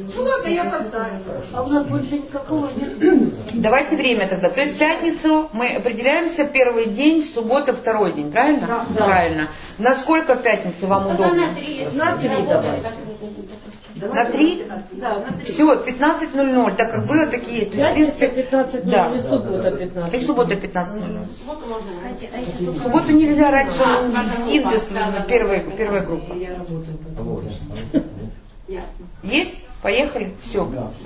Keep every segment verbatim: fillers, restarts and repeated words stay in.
Ну ладно, я поставлю. А у нас больше никакого нет. Давайте время тогда. То есть в пятницу мы определяемся первый день, суббота второй день, правильно? Да. Правильно. На сколько в пятницу вам удобно? На три. На три давай. На три? Да, на три. Все, пятнадцать ноль ноль, так как вы такие есть. Пятница пятнадцать ноль да. ноль, и суббота пятнадцать. И суббота пятнадцать ноль ноль. А В субботу нельзя раньше синтез первой, первой группы. Я работаю потом. Есть? Поехали? Все.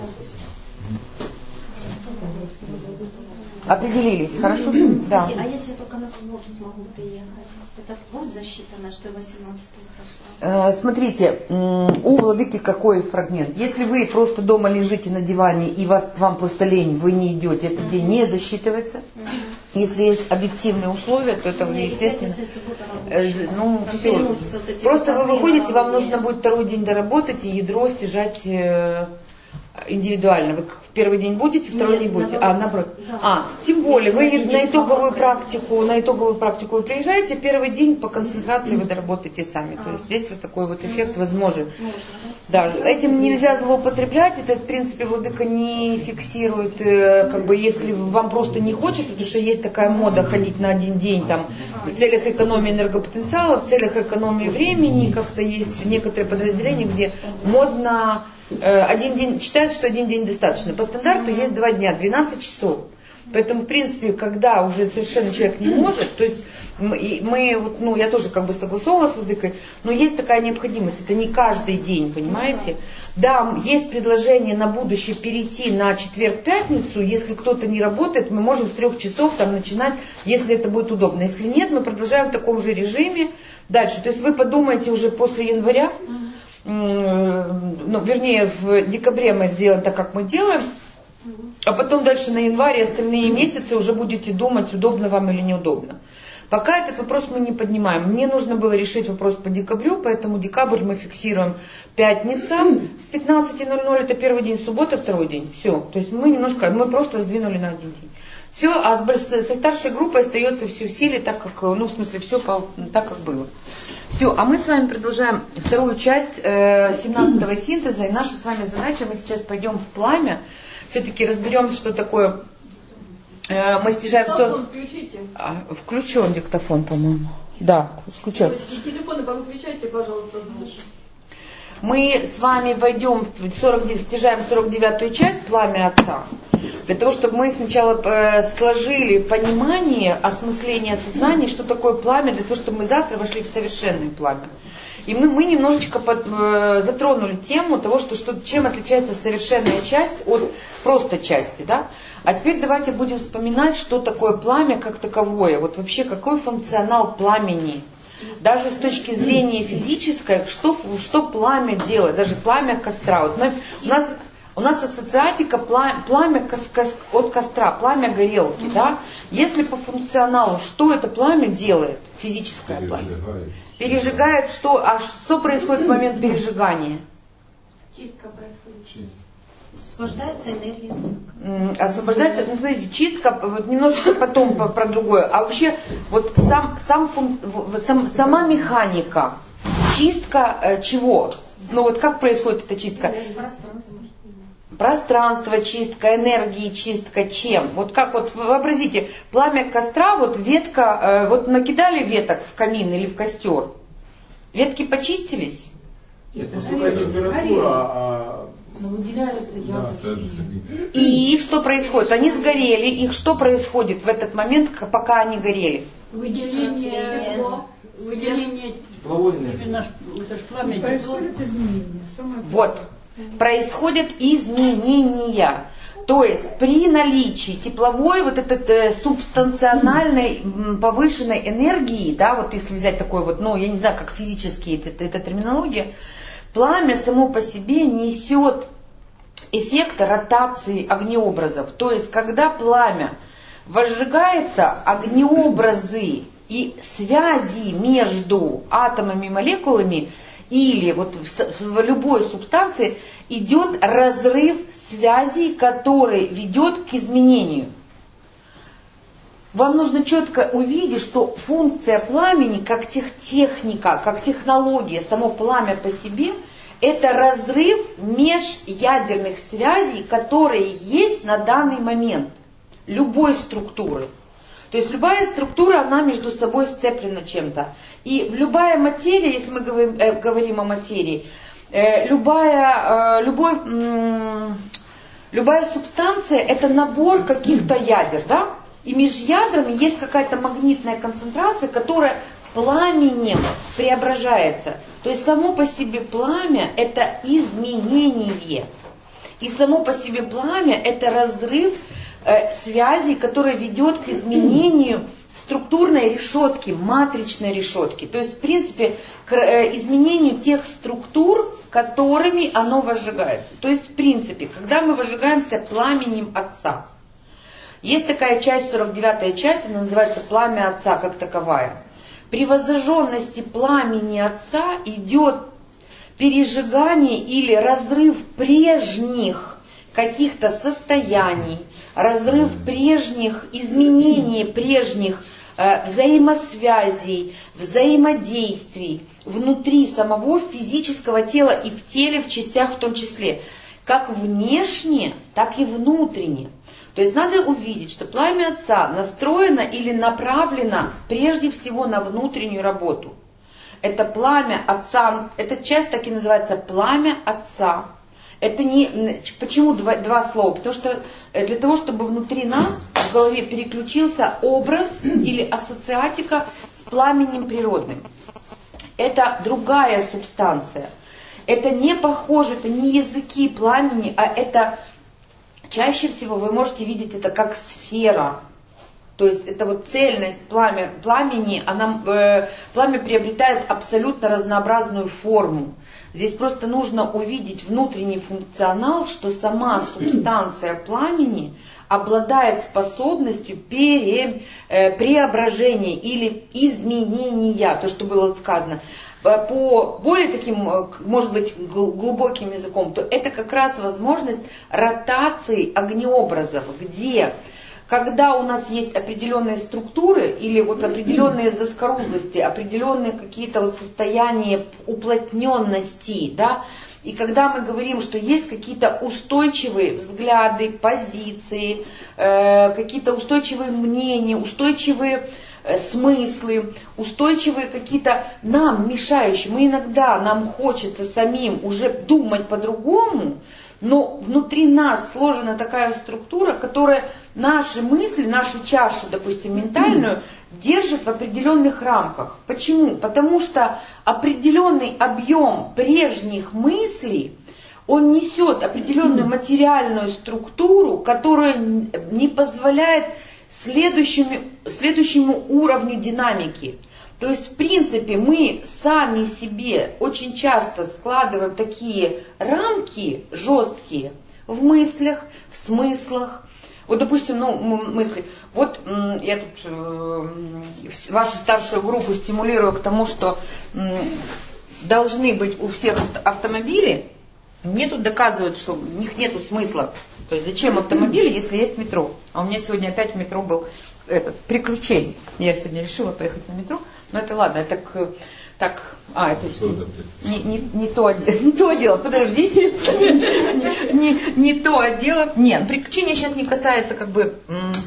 Определились, хорошо? Да. А если я только на субботу смогу приехать? Это будет засчитано, что я восемнадцатого Э, прошла? Смотрите, у владыки какой фрагмент? Если вы просто дома лежите на диване и вас, вам просто лень, вы не идете, этот день не засчитывается. Если есть объективные условия, то это естественно. Э, Ну, все. Просто вы выходите, вам нужно будет второй день доработать и ядро стяжать э, индивидуально. Вы первый день будете, второй не будете. А, наоборот. А, тем более, вы на итоговую практику, на итоговую практику вы приезжаете, первый день по концентрации вы доработаете сами. То есть здесь вот такой вот эффект возможен. Да, этим нельзя злоупотреблять, это в принципе владыка не фиксирует, как бы если вам просто не хочется, потому что есть такая мода ходить на один день там в целях экономии энергопотенциала, в целях экономии времени, как-то есть некоторые подразделения, где модно один день, считают, что один день достаточно. По стандарту есть два дня, двенадцать часов. Поэтому, в принципе, когда уже совершенно человек не может, то есть мы, мы ну, я тоже как бы согласовала с владыкой, но есть такая необходимость, это не каждый день, понимаете? Да, есть предложение на будущее перейти на четверг-пятницу, если кто-то не работает, мы можем с трех часов там начинать, если это будет удобно. Если нет, мы продолжаем в таком же режиме дальше. То есть вы подумаете уже после января, ну, вернее, в декабре мы сделаем так, как мы делаем, а потом дальше на январь и остальные месяцы уже будете думать, удобно вам или неудобно. Пока этот вопрос мы не поднимаем. Мне нужно было решить вопрос по декабрю, поэтому декабрь мы фиксируем пятница с пятнадцати ноль ноль, это первый день, суббота, второй день. Все. То есть мы немножко, мы просто сдвинули на один день. Все, а с, со старшей группой остается все в силе, так как, ну, в смысле, все по, так, как было. Все, а мы с вами продолжаем вторую часть э, семнадцатого синтеза, и наша с вами задача, мы сейчас пойдем в пламя, все-таки разберем, что такое, э, мы стяжаем... Диктофон включите. А, включен диктофон, по-моему. Да, включен. Девочки, телефоны повыключайте, пожалуйста, звук. Мы с вами войдем в сорок, стяжаем сорок девятую часть «Пламя Отца», для того, чтобы мы сначала э, сложили понимание, осмысление сознания, что такое пламя, для того, чтобы мы завтра вошли в совершенное пламя. И мы, мы немножечко под, э, затронули тему того, что, что, чем отличается совершенная часть от просто части. Да? А теперь давайте будем вспоминать, что такое пламя как таковое. Вот вообще какой функционал пламени. Даже с точки зрения физической, что, что пламя делает, даже пламя костра. Вот мы, у, нас, у нас ассоциатика пламя, пламя кос, кос, от костра, пламя горелки. Да? Если по функционалу, что это пламя делает, физическое пламя? Пережигает что? А что происходит в момент пережигания? Чистка происходит. Освобождается энергия. Освобождается, ну смотрите, чистка, вот немножечко потом про, про другое. А вообще, вот сам, сам, фун, сам, сама механика, чистка э, чего? Ну вот как происходит эта чистка? Пространство. Пространство, чистка, энергии, чистка, чем? Вот как вот вообразите, пламя костра, вот ветка, э, вот накидали веток в камин или в костер, ветки почистились? Нет, высокая температура, а... Но выделяется яркость. Да, и что происходит? Они сгорели, их что происходит в этот момент, пока они горели? Выделение, выделение, именно, это ж пламя. происходит изменение. Вот, происходят изменения. То есть при наличии тепловой, вот этой э, субстанциональной м, повышенной энергии, да, вот если взять такой вот, ну, я не знаю, как физически это, это терминология, пламя само по себе несет эффект ротации огнеобразов. То есть, когда пламя возжигается, огнеобразы и связи между атомами и молекулами или вот в, в любой субстанции идет разрыв связей, который ведет к изменению. Вам нужно четко увидеть, что функция пламени, как техника, как технология, само пламя по себе, это разрыв межядерных связей, которые есть на данный момент любой структуры. То есть любая структура, она между собой сцеплена чем-то. И любая материя, если мы говорим, э, говорим о материи, э, любая, э, любой, э, любая субстанция это набор каких-то ядер, да? И между ядрами есть какая-то магнитная концентрация, которая пламенем преображается. То есть само по себе пламя это изменение. И само по себе пламя это разрыв э, связей, который ведет к изменению структурной решетки, матричной решетки. То есть в принципе к э, изменению тех структур, которыми оно возжигается. То есть в принципе, когда мы возжигаемся пламенем Отца, есть такая часть, сорок девятая часть, она называется «Пламя Отца» как таковая. При возжженности пламени Отца идет пережигание или разрыв прежних каких-то состояний, разрыв прежних, изменение прежних э, взаимосвязей, взаимодействий внутри самого физического тела и в теле, в частях в том числе, как внешне, так и внутренне. То есть надо увидеть, что пламя Отца настроено или направлено прежде всего на внутреннюю работу. Это пламя Отца, эта часть так и называется пламя Отца. Это не, почему два, два слова? Потому что для того, чтобы внутри нас в голове переключился образ или ассоциатика с пламенем природным. Это другая субстанция. Это не похоже, это не языки пламени, а это... Чаще всего вы можете видеть это как сфера. То есть это вот цельность пламя, пламени, она, э, пламя приобретает абсолютно разнообразную форму. Здесь просто нужно увидеть внутренний функционал, что сама субстанция пламени обладает способностью пере, э, преображения или изменения, то, что было вот сказано. По более таким, может быть, глубоким языком, то это как раз возможность ротации огнеобразов, где, когда у нас есть определенные структуры или вот определенные заскорузлости, определенные какие-то вот состояния уплотненности, да, и когда мы говорим, что есть какие-то устойчивые взгляды, позиции, э, какие-то устойчивые мнения, устойчивые смыслы, устойчивые какие-то нам мешающие. Мы иногда, нам хочется самим уже думать по-другому, но внутри нас сложена такая структура, которая наши мысли, нашу чашу, допустим, ментальную, держит в определенных рамках. Почему? Потому что определенный объем прежних мыслей, он несет определенную материальную структуру, которая не позволяет Следующему, следующему уровню динамики. То есть, в принципе, мы сами себе очень часто складываем такие рамки жесткие в мыслях, в смыслах. Вот, допустим, ну, мысли. Вот я тут э, вашу старшую группу стимулирую к тому, что э, должны быть у всех автомобили. Мне тут доказывают, что у них нет смысла. То есть зачем автомобили, если есть метро? А у меня сегодня опять в метро был этот, приключение. Я сегодня решила поехать на метро, но это ладно, это так, так а, это не, не, не, то, не то дело, подождите, не, не, не то дело. Нет, приключение сейчас не касается как бы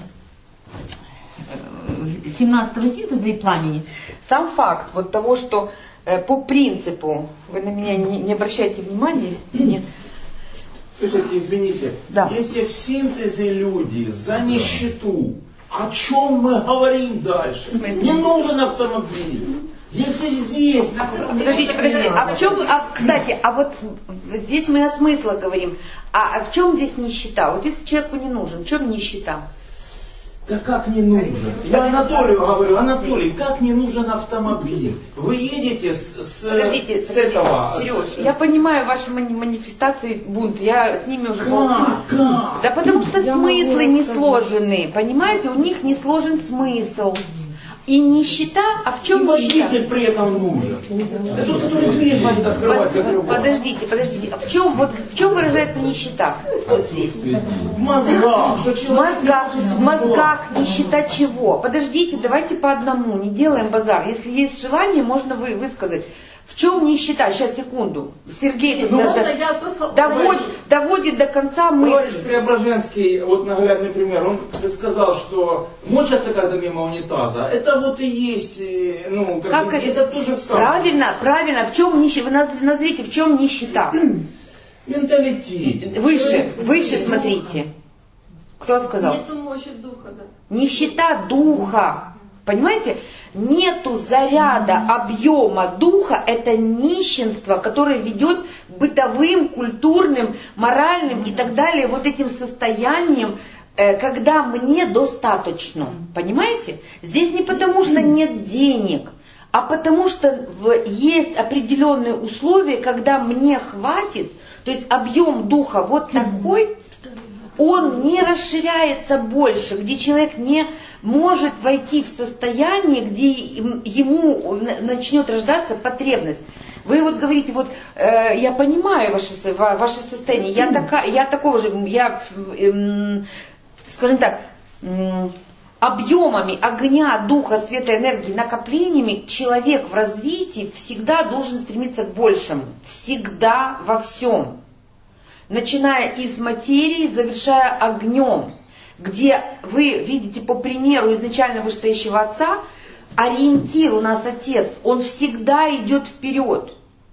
семнадцатого синтеза и пламени. Сам факт вот того, что по принципу, вы на меня не, не обращайте внимания, нет. Слушайте, извините, да. Если в синтезе люди за нищету, о чем мы говорим дальше? Не нужен автомобиль. Если здесь... Подождите, подождите, а в чем, а, кстати, а вот здесь мы о смыслах говорим, а, а в чем здесь нищета? Вот если человеку не нужен, в чем нищета? Да как не нужен? Я Анатолию говорю, Анатолий, как не нужен автомобиль? Вы едете с, с, подождите, с подождите, этого... Сереж, я понимаю ваши манифестации, бунт, я с ними уже... Как? Как? Да потому что я смыслы не сложены, понимаете, у них не сложен смысл. И нищета, а в чем нищета? Водитель при этом нужен. Да тут который дверь будет открывать, закрывать. Подождите, подождите. А в чем, вот, в чем выражается нищета? Вот здесь. В мозгах. В мозгах, в мозгах нищета чего? Подождите, давайте по одному, не делаем базар. Если есть желание, можно вы, высказать. В чем нищета? Сейчас, секунду. Сергей Ну, да, можно да, я просто... доводит, доводит до конца Товарищ мысль. Преображенский, вот наглядный пример, он сказал, что мочатся когда мимо унитаза. Это вот и есть, э, ну, как Как бы, это? это то же самое. Правильно, правильно. В чем нищета? Вы наз- назовите, в чем нищета? Менталитет. Выше, выше смотрите. Кто сказал? Нету мощи духа, да. Нищета духа. Понимаете? Нету заряда, объема духа, это нищенство, которое ведет к бытовым, культурным, моральным и так далее, вот этим состоянием, э, когда мне достаточно. Понимаете? Здесь не потому, что нет денег, а потому что в, есть определенные условия, когда мне хватит, то есть объем духа вот такой, он не расширяется больше, где человек не может войти в состояние, где ему начнет рождаться потребность. Вы вот говорите, вот э, я понимаю ваше, ваше состояние, я, така, я такого же, я, э, скажем так, э, объемами огня, духа, света, энергии, накоплениями человек в развитии всегда должен стремиться к большему. Всегда во всем. Начиная из материи, завершая огнем, где вы видите по примеру изначально вышестоящего отца, ориентир у нас отец, он всегда идет вперед.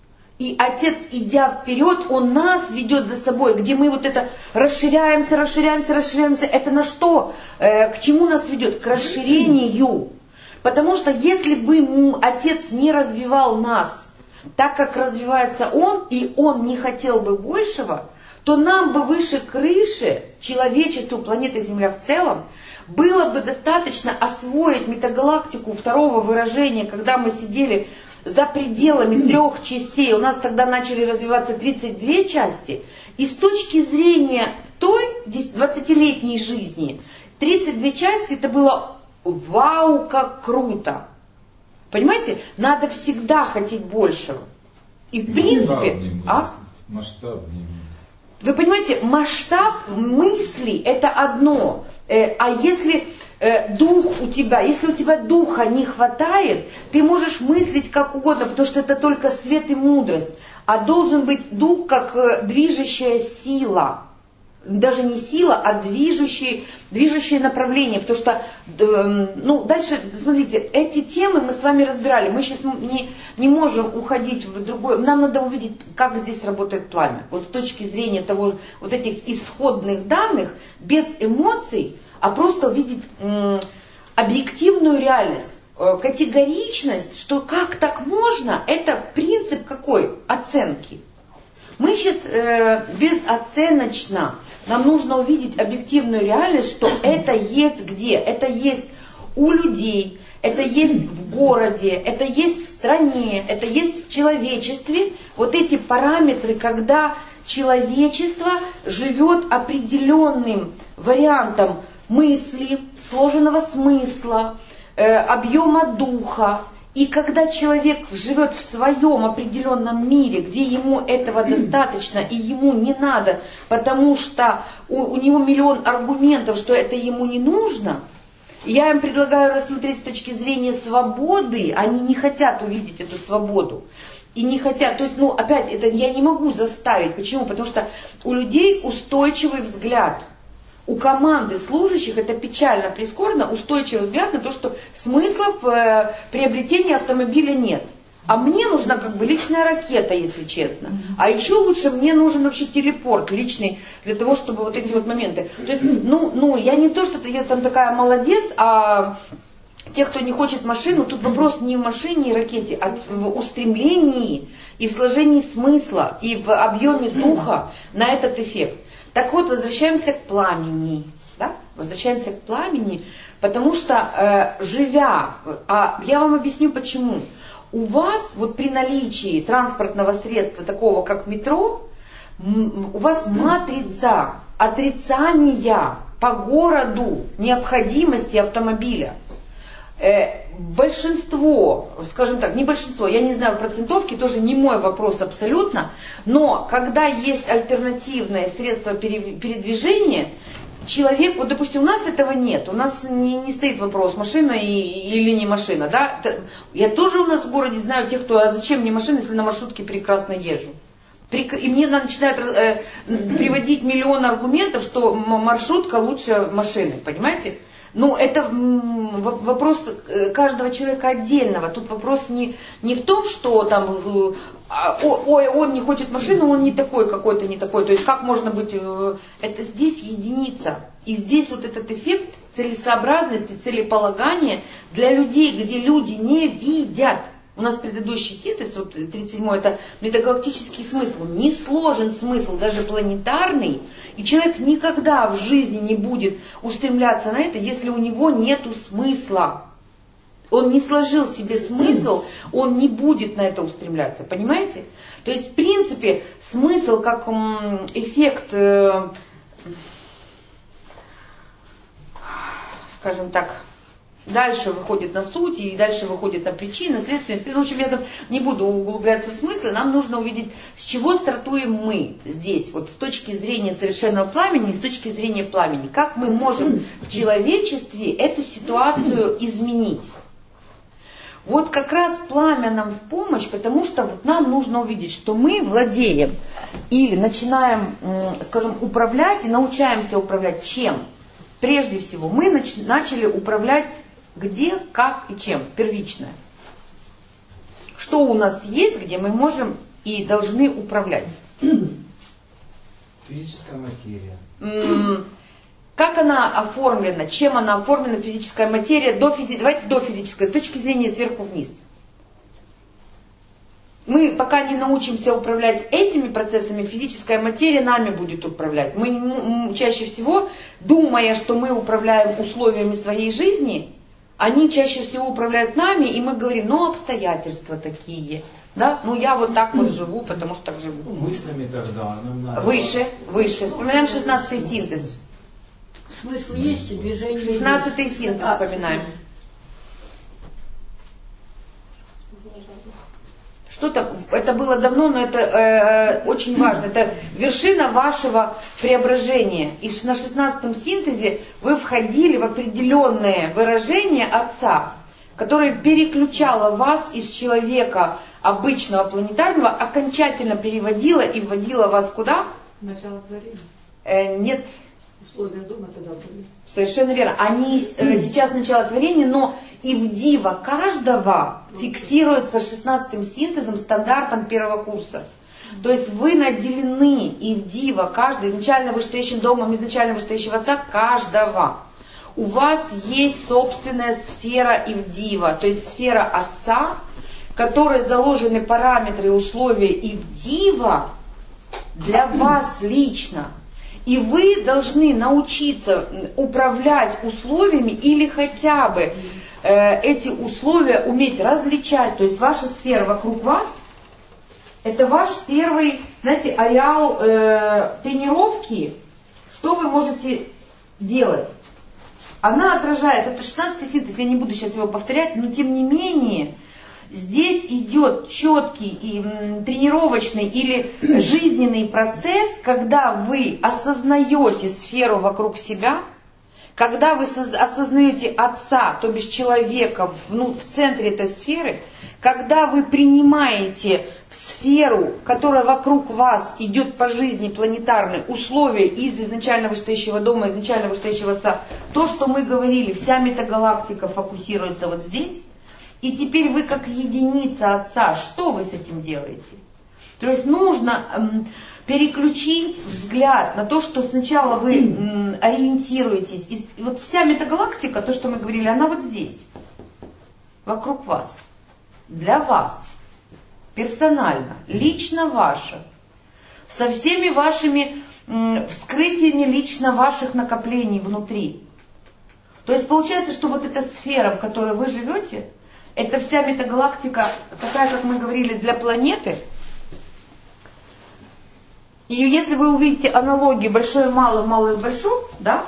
И отец, идя вперед, он нас ведет за собой, где мы вот это расширяемся, расширяемся, расширяемся. Это на что? Э, к чему нас ведет? К расширению. Потому что если бы отец не развивал нас так, как развивается он, и он не хотел бы большего, то нам бы выше крыши, человечеству, планеты Земля в целом, было бы достаточно освоить метагалактику второго выражения, когда мы сидели за пределами трех частей, у нас тогда начали развиваться тридцать две части, и с точки зрения той двадцатилетней жизни, тридцать две части это было вау, как круто. Понимаете? Надо всегда хотеть большего. И в принципе... А? Масштабнее. Вы понимаете, масштаб мысли это одно, э, а если э, дух у тебя, если у тебя духа не хватает, ты можешь мыслить как угодно, потому что это только свет и мудрость, а должен быть дух как э, движущая сила. Даже не сила, а движущее, движущее направление. Потому что, э, ну, дальше, смотрите, эти темы мы с вами разбирали. Мы сейчас не, не можем уходить в другое. Нам надо увидеть, как здесь работает пламя. Вот с точки зрения того, вот этих исходных данных, без эмоций, а просто увидеть э, объективную реальность. Э, категоричность, что как так можно, это принцип какой? Оценки. Мы сейчас э, безоценочно. Нам нужно увидеть объективную реальность, что это есть где? Это есть у людей, это есть в городе, это есть в стране, это есть в человечестве. Вот эти параметры, когда человечество живет определенным вариантом мысли, сложенного смысла, э, объема духа. И когда человек живет в своем определенном мире, где ему этого достаточно и ему не надо, потому что у, у него миллион аргументов, что это ему не нужно, я им предлагаю рассмотреть с точки зрения свободы, они не хотят увидеть эту свободу. И не хотят, то есть, ну, опять, это я не могу заставить. Почему? Потому что у людей устойчивый взгляд. У команды служащих, это печально прискорбно, устойчивый взгляд на то, что смысла в э, приобретении автомобиля нет. А мне нужна как бы личная ракета, если честно. А еще лучше мне нужен вообще телепорт личный, для того, чтобы вот эти вот моменты. То есть, ну, ну я не то, что я там такая молодец, а те, кто не хочет машину, тут вопрос не в машине и ракете, а в устремлении и в сложении смысла, и в объеме духа на этот эффект. Так вот, возвращаемся к пламени. Да? Возвращаемся к пламени, потому что, э, живя, а я вам объясню почему. У вас, вот при наличии транспортного средства, такого как метро, у вас матрица отрицания по городу необходимости автомобиля. Э, большинство, скажем так, не большинство, я не знаю процентовки, тоже не мой вопрос абсолютно, но когда есть альтернативное средство передвижения, человек, вот допустим, у нас этого нет, у нас не, не стоит вопрос, машина и, или не машина, да. Я тоже у нас в городе знаю тех, кто, а зачем мне машина, если на маршрутке прекрасно езжу. И мне начинают э, приводить миллион аргументов, что маршрутка лучше машины, понимаете? Ну, это вопрос каждого человека отдельного. Тут вопрос не, не в том, что там, ой, он не хочет машину, он не такой какой-то, не такой. То есть как можно быть, это здесь единица. И здесь вот этот эффект целесообразности, целеполагания для людей, где люди не видят. У нас предыдущий синтез, вот тридцать седьмой, это метагалактический смысл. Не сложен смысл, даже планетарный. И человек никогда в жизни не будет устремляться на это, если у него нету смысла. Он не сложил себе смысл, он не будет на это устремляться. Понимаете? То есть, в принципе, смысл как эффект, скажем так, дальше выходит на суть, и дальше выходит на причины, следствия. В общем, я там не буду углубляться в смыслы. Нам нужно увидеть, с чего стартуем мы здесь, вот с точки зрения совершенного пламени, с точки зрения пламени. Как мы можем в человечестве эту ситуацию изменить. Вот как раз пламя нам в помощь, потому что вот нам нужно увидеть, что мы владеем или начинаем, скажем, управлять и научаемся управлять чем? Прежде всего, мы нач- начали управлять где, как и чем, первичное. Что у нас есть, где мы можем и должны управлять? Физическая материя. Как она оформлена, чем она оформлена, физическая материя, до физи... давайте до физической, с точки зрения сверху вниз. Мы пока не научимся управлять этими процессами, физическая материя нами будет управлять. Мы чаще всего, думая, что мы управляем условиями своей жизни, они чаще всего управляют нами, и мы говорим, ну обстоятельства такие. Да? Ну я вот так вот живу, потому что так живу. Ну, мыслями тогда. Нам надо... Выше, выше. Вспоминаем шестнадцатый синтез. Смысл есть, и движение есть. шестнадцатый синтез вспоминаем. Что-то, это было давно, но это э, очень важно. Это вершина вашего преображения. И на шестнадцатом синтезе вы входили в определенное выражение Отца, которое переключало вас из человека обычного планетарного, окончательно переводило и вводило вас куда? Начало творения. Э, нет. Условия дома тогда были. Совершенно верно. Они э, сейчас начало творения, но и в диво каждого фиксируется шестнадцатым синтезом, стандартом первого курса. То есть вы наделены и в диво каждый, изначально вышестоящим домом, изначально вышестоящего Отца, каждого. У вас есть собственная сфера и в диво, то есть сфера Отца, в которой заложены параметры и условия и в диво для вас лично. И вы должны научиться управлять условиями или хотя бы э, эти условия уметь различать. То есть ваша сфера вокруг вас, это ваш первый, знаете, ареал э, тренировки, что вы можете делать. Она отражает, это шестнадцатый синтез, я не буду сейчас его повторять, но тем не менее, здесь идет четкий и тренировочный или жизненный процесс, когда вы осознаете сферу вокруг себя, когда вы осознаете Отца, то бишь человека в, ну, в центре этой сферы, когда вы принимаете сферу, которая вокруг вас идет по жизни планетарные условия из изначально вышестоящего дома, изначально вышестоящего Отца, то, что мы говорили, вся метагалактика фокусируется вот здесь. И теперь вы как единица Отца, что вы с этим делаете? То есть нужно эм, переключить взгляд на то, что сначала вы эм, ориентируетесь. И вот вся метагалактика, то, что мы говорили, она вот здесь, вокруг вас, для вас, персонально, лично ваша, со всеми вашими эм, вскрытиями лично ваших накоплений внутри. То есть получается, что вот эта сфера, в которой вы живете, это вся метагалактика, такая, как мы говорили, для планеты. И если вы увидите аналогии большое, малое, малое, большое, да?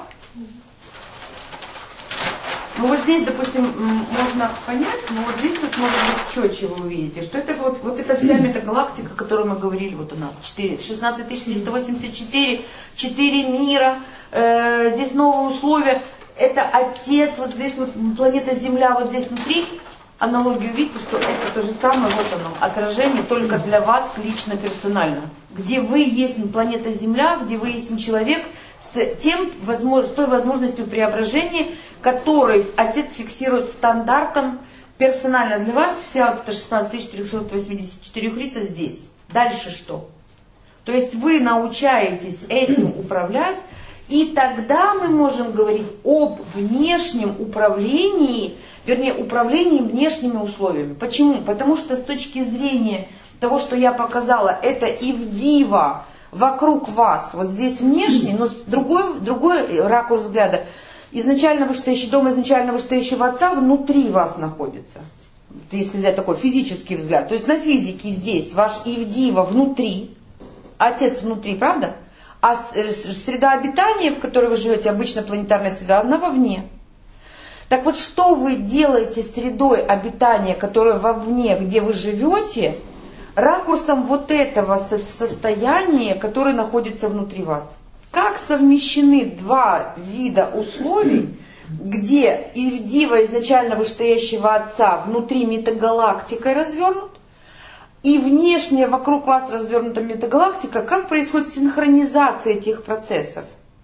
Ну вот здесь, допустим, можно понять, но вот здесь вот может быть четче вы увидите, что это вот, вот эта вся метагалактика, о которой мы говорили, вот она, шестнадцать тысяч четыреста восемьдесят четыре, четыре мира, э, здесь новые условия, это Отец, вот здесь вот планета Земля, вот здесь внутри. Аналогию видите, что это то же самое, вот оно, отражение только для вас лично, персонально. Где вы есть планета Земля, где вы есть человек с, тем, с той возможностью преображения, который Отец фиксирует стандартом персонально для вас. Вся вот эта шестнадцать тысяч четыреста восемьдесят четыре лица здесь. Дальше что? То есть вы научаетесь этим управлять, и тогда мы можем говорить об внешнем управлении, вернее, управлении внешними условиями. Почему? Потому что с точки зрения того, что я показала, это Ивдива вокруг вас, вот здесь внешний, но с другой, другой ракурс взгляда. Изначально вышестоящий дом, изначально вышестоящего Отца внутри вас находится. Если взять такой физический взгляд. То есть на физике здесь ваш Ивдива внутри, Отец внутри, правда? А среда обитания, в которой вы живете, обычно планетарная среда, она вовне. Так вот, что вы делаете средой обитания, которая вовне, где вы живете, ракурсом вот этого состояния, которое находится внутри вас? Как совмещены два вида условий, где Ивдива изначально вышестоящего Отца внутри метагалактикой развернут, и внешне вокруг вас развернута метагалактика, как происходит синхронизация этих процессов?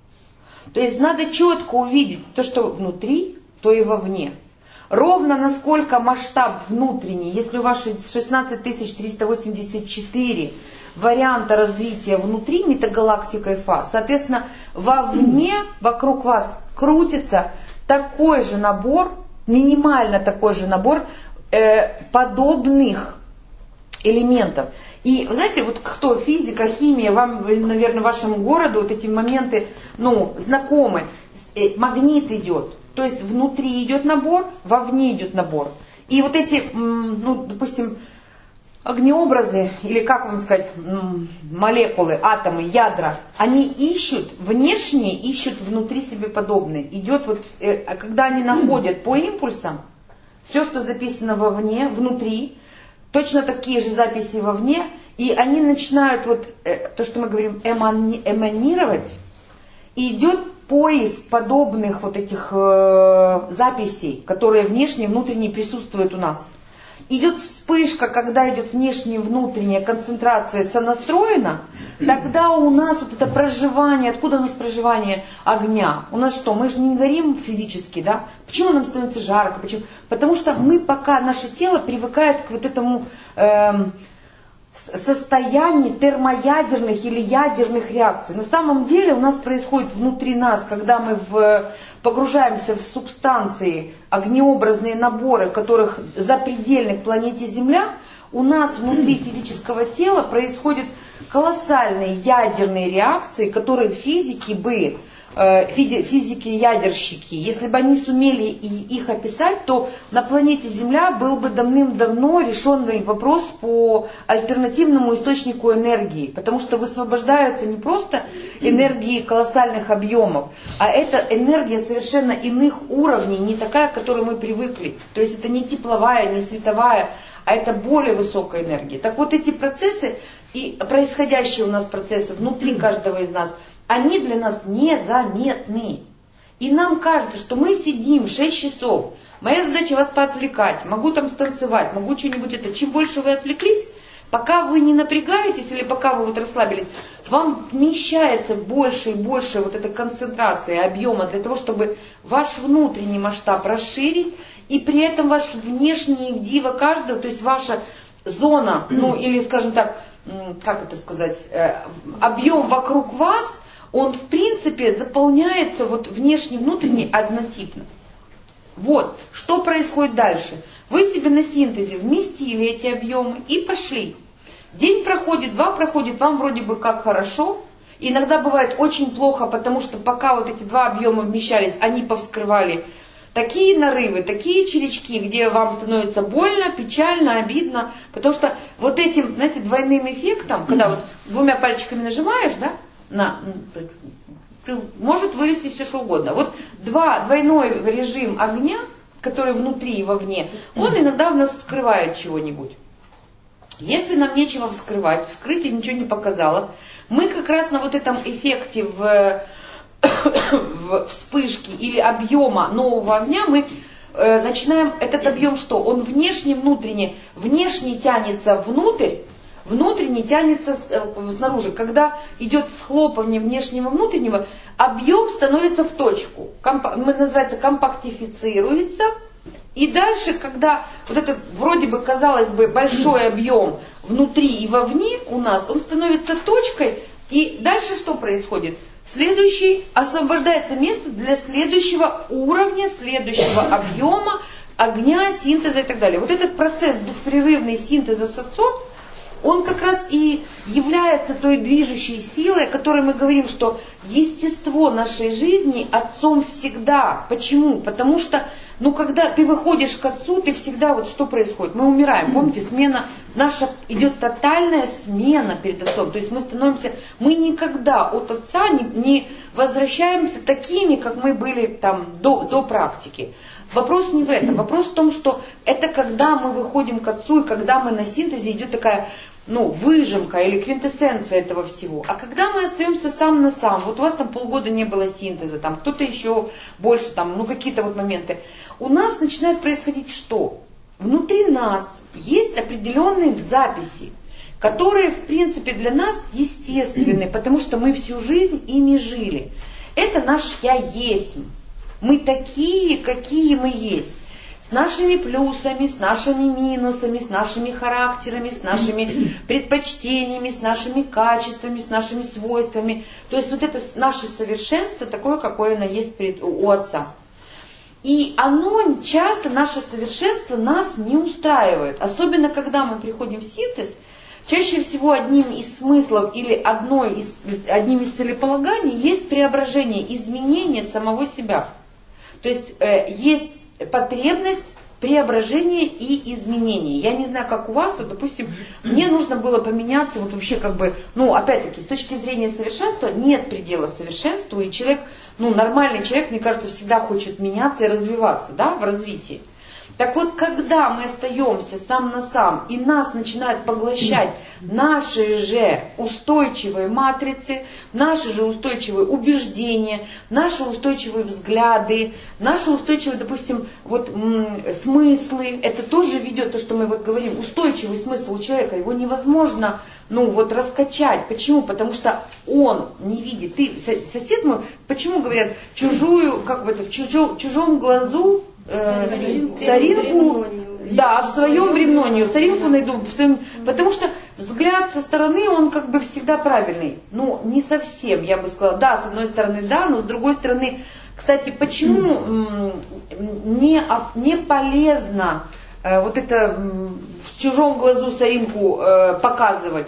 То есть надо четко увидеть то, что внутри, то и вовне. Ровно насколько масштаб внутренний, если у вас шестнадцать тысяч триста восемьдесят четыре варианта развития внутри метагалактикой фаз, соответственно, вовне, вокруг вас крутится такой же набор, минимально такой же набор э, подобных элементов. И, вы знаете, вот кто физика, химия, вам, наверное, вашему городу вот эти моменты, ну, знакомы. Магнит идет. То есть внутри идет набор, вовне идет набор. И вот эти, ну, допустим, огнеобразы, или как вам сказать, молекулы, атомы, ядра, они ищут, внешние ищут внутри себе подобные. Идет вот, а когда они находят по импульсам, все, что записано вовне, внутри, точно такие же записи вовне, и они начинают вот то, что мы говорим, эмани, эманировать, и идет поиск подобных вот этих э, записей, которые внешне и внутренне присутствуют у нас. Идет вспышка, когда идет внешняя и внутренняя концентрация сонастроена, тогда у нас вот это проживание, откуда у нас проживание огня? У нас что, мы же не горим физически, да? Почему нам становится жарко? Почему? Потому что мы пока, наше тело привыкает к вот этому э, состоянию термоядерных или ядерных реакций. На самом деле у нас происходит внутри нас, когда мы в... погружаемся в субстанции, огнеобразные наборы, которых запредельны к планете Земля, у нас внутри физического тела происходят колоссальные ядерные реакции, которые физики бы, физики-ядерщики, если бы они сумели их описать, то на планете Земля был бы давным-давно решенный вопрос по альтернативному источнику энергии, потому что высвобождаются не просто энергии колоссальных объемов, а это энергия совершенно иных уровней, не такая, к которой мы привыкли. То есть это не тепловая, не световая, а это более высокая энергия. Так вот эти процессы и происходящие у нас процессы внутри каждого из нас, они для нас незаметны. И нам кажется, что мы сидим шесть часов, моя задача вас поотвлекать, могу там станцевать, могу что-нибудь это. Чем больше вы отвлеклись, пока вы не напрягаетесь или пока вы вот расслабились, вам вмещается больше и больше вот эта концентрация объема для того, чтобы ваш внутренний масштаб расширить, и при этом ваш внешний дива каждого, то есть ваша зона, ну или скажем так, как это сказать, объем вокруг вас, он в принципе заполняется вот внешне, внутренне однотипно. Вот, что происходит дальше? Вы себе на синтезе вместили эти объемы и пошли. День проходит, два проходит, вам вроде бы как хорошо. Иногда бывает очень плохо, потому что пока вот эти два объема вмещались, они повскрывали такие нарывы, такие черечки, где вам становится больно, печально, обидно. Потому что вот этим, знаете, двойным эффектом, когда вот двумя пальчиками нажимаешь, да, на, может вывести все что угодно. Вот два, двойной режим огня, который внутри и вовне, он иногда в нас скрывает чего-нибудь. Если нам нечего вскрывать, вскрытие ничего не показало, мы как раз на вот этом эффекте в вспышки или объема нового огня, мы э, начинаем этот объем что? Он внешне, внутренне, внешне тянется внутрь, внутренне тянется снаружи. Когда идет схлопывание внешнего и внутреннего, объем становится в точку. Комп- называется компактифицируется. И дальше, когда вот этот вроде бы, казалось бы, большой объем внутри и вовне у нас, он становится точкой. И дальше что происходит? Следующий, освобождается место для следующего уровня, следующего объема огня, синтеза и так далее. Вот этот процесс беспрерывный синтеза с отцом, он как раз и является той движущей силой, о которой мы говорим, что естество нашей жизни отцом всегда. Почему? Потому что, ну, когда ты выходишь к отцу, ты всегда, вот что происходит? Мы умираем, помните, смена, наша идет тотальная смена перед отцом. То есть мы становимся, мы никогда от отца не, не возвращаемся такими, как мы были там до, до практики. Вопрос не в этом, вопрос в том, что это когда мы выходим к отцу, и когда мы на синтезе идет такая, ну, выжимка или квинтэссенция этого всего. А когда мы остаемся сам на сам, вот у вас там полгода не было синтеза, там кто-то еще больше, там, ну какие-то вот моменты, у нас начинает происходить что? Внутри нас есть определенные записи, которые, в принципе, для нас естественны, потому что мы всю жизнь ими жили. Это наш «я есть». Мы такие, какие мы есть. С нашими плюсами, с нашими минусами, с нашими характерами, с нашими предпочтениями, с нашими качествами, с нашими свойствами. То есть вот это наше совершенство такое, какое оно есть у Отца. И оно часто, наше совершенство, нас не устраивает. Особенно, когда мы приходим в синтез, чаще всего одним из смыслов или одной из, одним из целеполаганий есть преображение, изменение самого себя. То есть э, есть потребность преображения и изменения. Я не знаю, как у вас, вот, допустим, мне нужно было поменяться, вот вообще как бы, ну, опять-таки, с точки зрения совершенства, нет предела совершенству, и человек, ну, нормальный человек, мне кажется, всегда хочет меняться и развиваться, да, в развитии. Так вот, когда мы остаемся сам на сам, и нас начинают поглощать наши же устойчивые матрицы, наши же устойчивые убеждения, наши устойчивые взгляды, наши устойчивые, допустим, вот м- смыслы, это тоже ведет, то, что мы вот говорим, устойчивый смысл у человека, его невозможно, ну, вот раскачать. Почему? Потому что он не видит. Ты, сосед мой, почему говорят, чужую, как бы это, в чужом, чужом глазу, Э, соринку, соринку да, в своем времени, соринку найду, в своем, потому что взгляд со стороны, он как бы всегда правильный. Ну, не совсем, я бы сказала, да, с одной стороны, да, но с другой стороны, кстати, почему м- не, не полезно э, вот это м- в чужом глазу соринку э, показывать?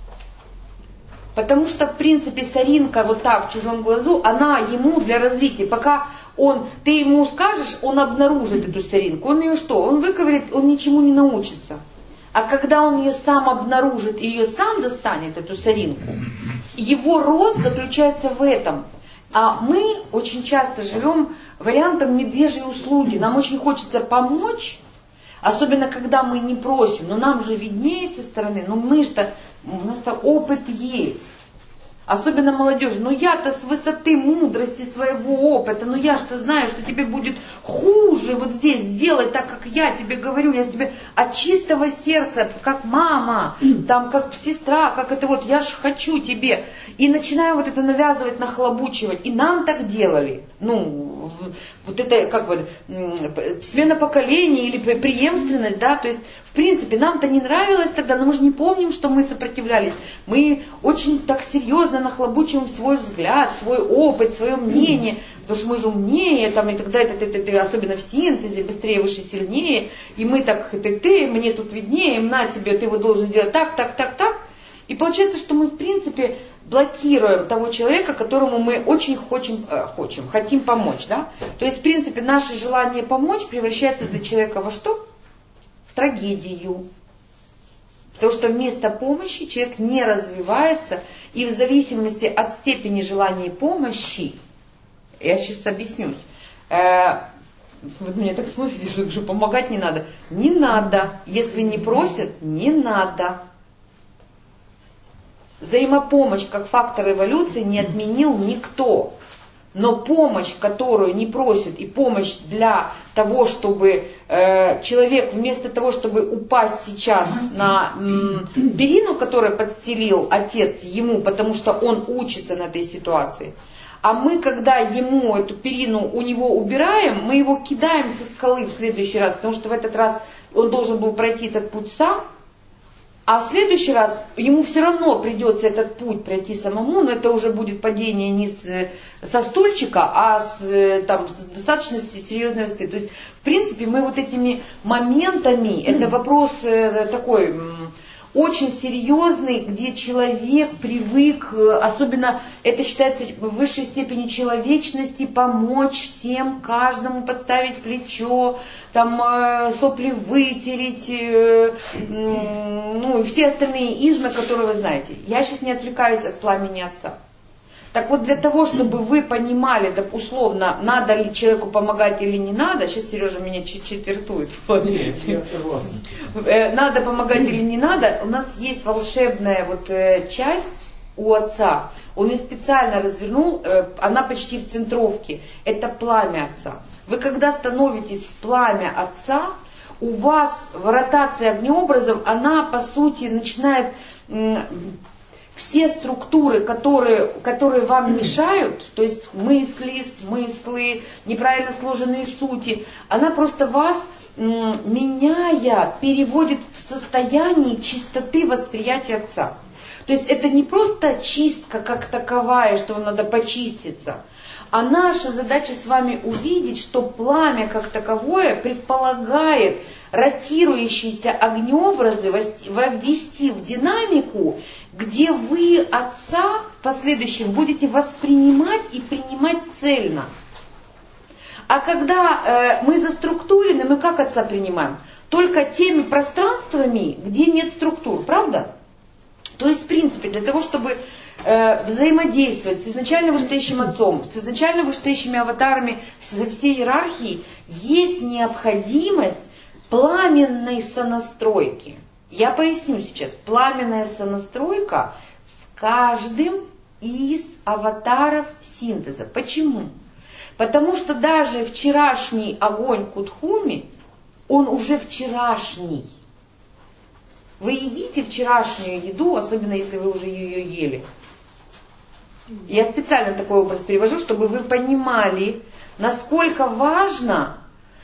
Потому что, в принципе, соринка вот так в чужом глазу, она ему для развития, пока он, ты ему скажешь, он обнаружит эту соринку, он ее что? Он выковыряет, он ничему не научится. А когда он ее сам обнаружит и ее сам достанет, эту соринку, его рост заключается в этом. А мы очень часто живем вариантом медвежьей услуги. Нам очень хочется помочь, особенно когда мы не просим, но нам же виднее со стороны, но мы что, у нас-то опыт есть. Особенно молодежь. Но я-то с высоты мудрости своего опыта, но я же-то знаю, что тебе будет хуже вот здесь сделать так, как я тебе говорю. Я тебе от чистого сердца, как мама, там, как сестра, как это вот, я же хочу тебе. И начинаю вот это навязывать, нахлобучивать. И нам так делали. Ну, вот это как бы смена поколений или преемственность, да, то есть в принципе нам-то не нравилось тогда, но мы же не помним, что мы сопротивлялись. Мы очень так серьезно нахлобучиваем свой взгляд, свой опыт, свое мнение, потому что мы же умнее, там, и тогда это, это, это, особенно в синтезе, быстрее, выше, сильнее, и мы так, ты, ты, мне тут виднее, на тебе, ты его должен делать так, так, так, так. И получается, что мы в принципе блокируем того человека, которому мы очень хотим, э, хотим, хотим помочь, да? То есть, в принципе, наше желание помочь превращается для человека во что? В трагедию. Потому что вместо помощи человек не развивается, и в зависимости от степени желания помощи, я сейчас объяснюсь, э, вы мне так смотрите, что помогать не надо. Не надо. Если не просят, не надо. Взаимопомощь как фактор эволюции не отменил никто. Но помощь, которую не просит, и помощь для того, чтобы э, человек вместо того, чтобы упасть сейчас на м, перину, которую подстелил отец ему, потому что он учится на этой ситуации, а мы, когда ему эту перину у него убираем, мы его кидаем со скалы в следующий раз, потому что в этот раз он должен был пройти этот путь сам, а в следующий раз ему все равно придется этот путь пройти самому, но это уже будет падение не с, со стульчика, а с, там, с достаточно серьезной высоты. То есть, в принципе, мы вот этими моментами, это вопрос такой очень серьезный, где человек привык, особенно это считается в высшей степени человечности, помочь всем, каждому подставить плечо, там сопли вытереть, ну и все остальные измы, которые вы знаете. Я сейчас не отвлекаюсь от пламени отца. Так вот, для того, чтобы вы понимали, да, условно, надо ли человеку помогать или не надо, сейчас Сережа меня четвертует. Нет, я согласен. Надо помогать или не надо, у нас есть волшебная вот часть у отца. Он ее специально развернул, она почти в центровке. Это пламя отца. Вы когда становитесь в пламя отца, у вас в ротации огнеобразов, она по сути начинает... Все структуры, которые, которые вам мешают, то есть мысли, смыслы, неправильно сложенные сути, она просто вас, меняя, переводит в состояние чистоты восприятия отца. То есть это не просто чистка как таковая, что вам надо почиститься, а наша задача с вами увидеть, что пламя как таковое предполагает ротирующиеся огнеобразы ввести в динамику, где вы отца в последующем будете воспринимать и принимать цельно. А когда э, мы заструктурены, мы как отца принимаем? Только теми пространствами, где нет структур, правда? То есть, в принципе, для того, чтобы э, взаимодействовать с изначально вышестоящим отцом, с изначально вышестоящими аватарами со всей иерархии, есть необходимость пламенной сонастройки. Я поясню сейчас. Пламенная сонастройка с каждым из аватаров синтеза. Почему? Потому что даже вчерашний огонь Кутхуми, он уже вчерашний. Вы едите вчерашнюю еду, особенно если вы уже ее ели. Я специально такой образ привожу, чтобы вы понимали, насколько важно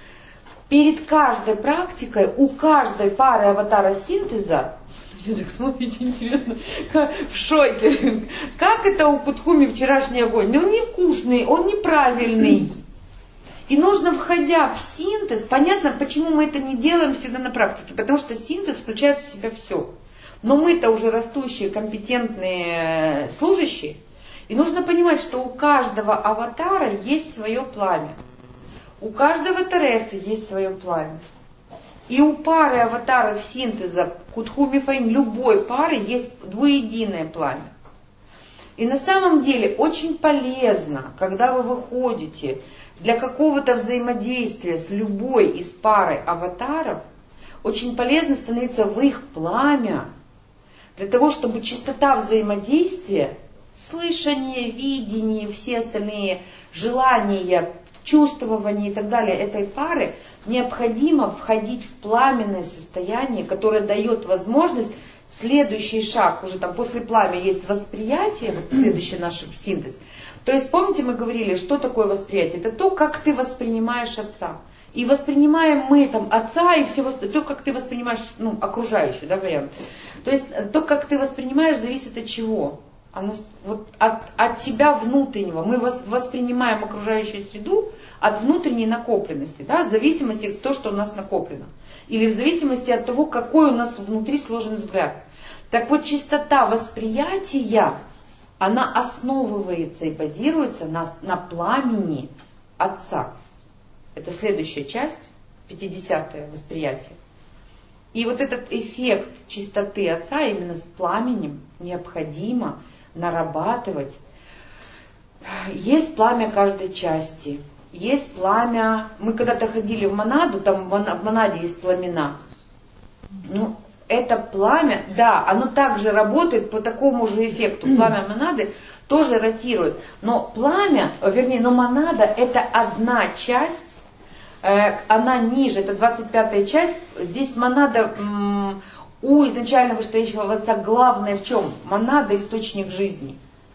перед каждой практикой, у каждой пары аватара синтеза, я так смотрите, интересно, как, в шоке, как это у Кутхуми вчерашний огонь? Ну, он невкусный, он неправильный. И нужно, входя в синтез, понятно, почему мы это не делаем всегда на практике, потому что синтез включает в себя все. Но мы-то уже растущие, компетентные служащие, и нужно понимать, что у каждого аватара есть свое пламя. У каждого Тересы есть свое пламя. И у пары аватаров синтеза Кутхуми Фаин, любой пары, есть двуединое пламя. И на самом деле очень полезно, когда вы выходите для какого-то взаимодействия с любой из пары аватаров, очень полезно становиться в их пламя, для того, чтобы чистота взаимодействия, слышание, видение, все остальные желания, чувствование и так далее этой пары, необходимо входить в пламенное состояние, которое дает возможность, следующий шаг, уже там после пламя есть восприятие, вот следующий наш синтез. То есть, помните, мы говорили, что такое восприятие? Это то, как ты воспринимаешь отца. И воспринимаем мы там отца и всего, то, как ты воспринимаешь, ну, окружающую, да, вариант. То есть, то, как ты воспринимаешь, зависит от чего? Оно, вот от, от тебя внутреннего. Мы воспринимаем окружающую среду от внутренней накопленности, да, в зависимости от того, что у нас накоплено. Или в зависимости от того, какой у нас внутри сложен взгляд. Так вот, чистота восприятия, она основывается и базируется на, на пламени отца. Это следующая часть, пятидесятое восприятие. И вот этот эффект чистоты отца именно с пламенем необходимо нарабатывать. Есть пламя каждой части. Есть пламя... Мы когда-то ходили в монаду, там в монаде есть пламена. Ну, это пламя, да, оно также работает по такому же эффекту. Пламя монады тоже ротирует. Но пламя, вернее, но монада это одна часть, э, она ниже, это двадцать пятая часть. Здесь монада м, у изначально вышестоящего отца главное в чем? Монада источник жизни.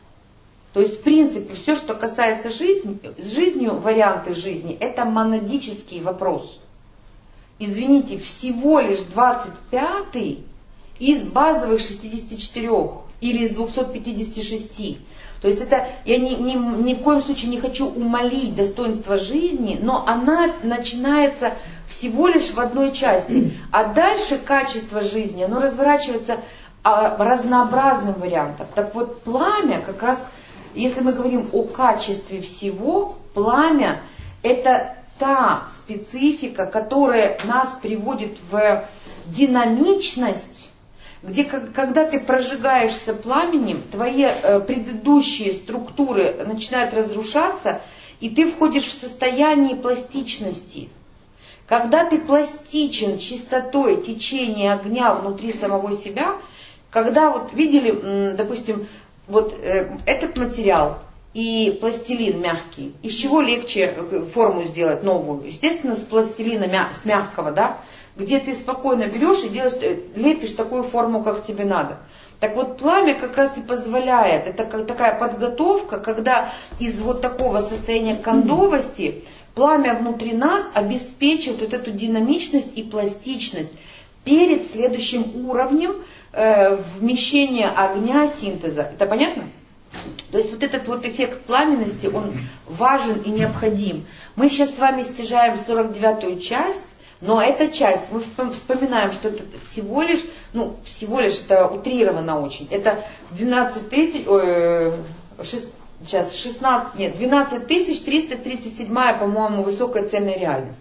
То есть, в принципе, все, что касается жизни, с жизнью, варианты жизни, это монадический вопрос. Извините, всего лишь двадцать пятый из базовых шестидесяти четырёх или из двухсот пятидесяти шести. То есть это, я ни, ни, ни в коем случае не хочу умалить достоинство жизни, но она начинается всего лишь в одной части. А дальше качество жизни, оно разворачивается а, разнообразным вариантом. Так вот, пламя как раз, если мы говорим о качестве всего, пламя это та специфика, которая нас приводит в динамичность, где когда ты прожигаешься пламенем, твои э, предыдущие структуры начинают разрушаться, и ты входишь в состояние пластичности. Когда ты пластичен чистотой течения огня внутри самого себя, когда вот видели, допустим, вот э, этот материал, и пластилин мягкий. Из чего легче форму сделать новую? Естественно, с пластилина, мя- с мягкого, да? Где ты спокойно берешь и делаешь, лепишь такую форму, как тебе надо. Так вот, пламя как раз и позволяет. Это как такая подготовка, когда из вот такого состояния кондовости пламя внутри нас обеспечивает вот эту динамичность и пластичность перед следующим уровнем э, вмещения огня, синтеза. Это понятно? То есть вот этот вот эффект пламенности, он важен и необходим. Мы сейчас с вами стяжаем сорок девятую часть, но эта часть, мы вспоминаем, что это всего лишь, ну, всего лишь это утрировано очень. Это двенадцать тысяч, ой, шесть, сейчас шестнадцать, нет, двенадцать тысяч триста тридцать семь, по-моему, высокая цельная реальность.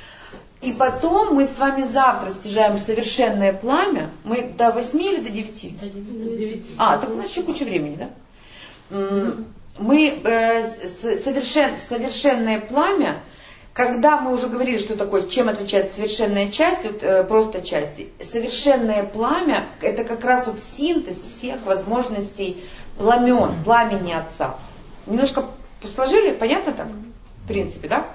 И потом мы с вами завтра стяжаем совершенное пламя. Мы до восьми или до девяти? До девяти. А, так у нас еще куча времени, да? Мы э, совершен, совершенное пламя, когда мы уже говорили, что такое, чем отличается совершенная часть от э, просто части. Совершенное пламя это как раз вот синтез всех возможностей пламен, пламени Отца. Немножко сложили, понятно так? В принципе, да?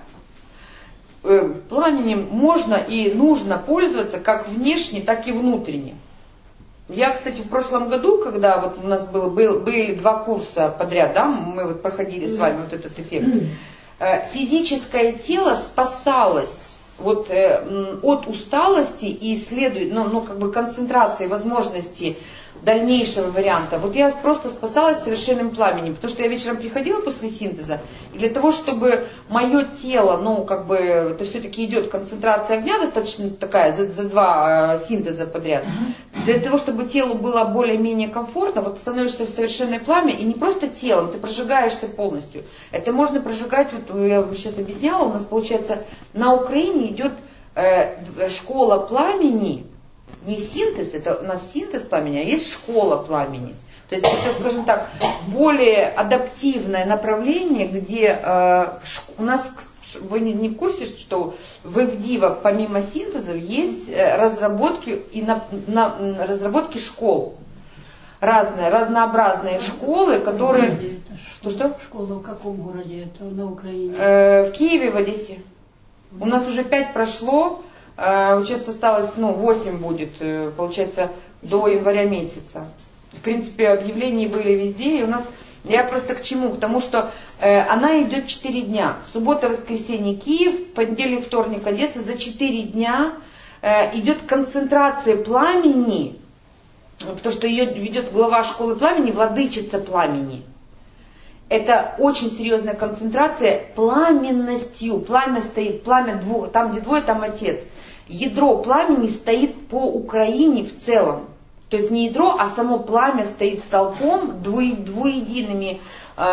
Э, пламенем можно и нужно пользоваться как внешне, так и внутренне. Я, кстати, в прошлом году, когда вот у нас было, был, были два курса подряд, да, мы вот проходили с вами вот этот эффект, физическое тело спасалось вот, э, от усталости и исследует, ну, ну, как бы концентрации возможности дальнейшего варианта. Вот я просто спасалась совершенным пламенем, потому что я вечером приходила после синтеза, и для того, чтобы мое тело, ну, как бы, это все-таки идет концентрация огня достаточно такая, за, за два э, синтеза подряд, uh-huh. Для того, чтобы телу было более-менее комфортно, вот ты становишься в совершенное пламя, и не просто телом, ты прожигаешься полностью. Это можно прожигать, вот я вам сейчас объясняла, у нас, получается, на Украине идет э, школа пламени. Не синтез, это у нас синтез пламени, а есть школа пламени. То есть это, скажем так, более адаптивное направление, где э, у нас, вы не, не в курсе, что в ИВДИВа помимо синтезов есть разработки и на, на, разработки школ. Разные, разнообразные школы, которые... Что, что? Школа в каком городе? Это на Украине? Э, в Киеве, в Одессе. У нас уже пять прошло. Сейчас осталось, ну, восемь будет, получается, до января месяца. В принципе, объявления были везде, и у нас, я просто к чему? К тому, что э, она идет четыре дня. Суббота, воскресенье Киев, понедельник, вторник Одесса. За четыре дня э, идет концентрация пламени, потому что ее ведет глава школы пламени, владычица пламени. Это очень серьезная концентрация пламенностью. Пламя стоит, пламя двух, там где двое, там отец. Ядро пламени стоит по Украине в целом. То есть не ядро, а само пламя стоит столпом, дву, двуедиными,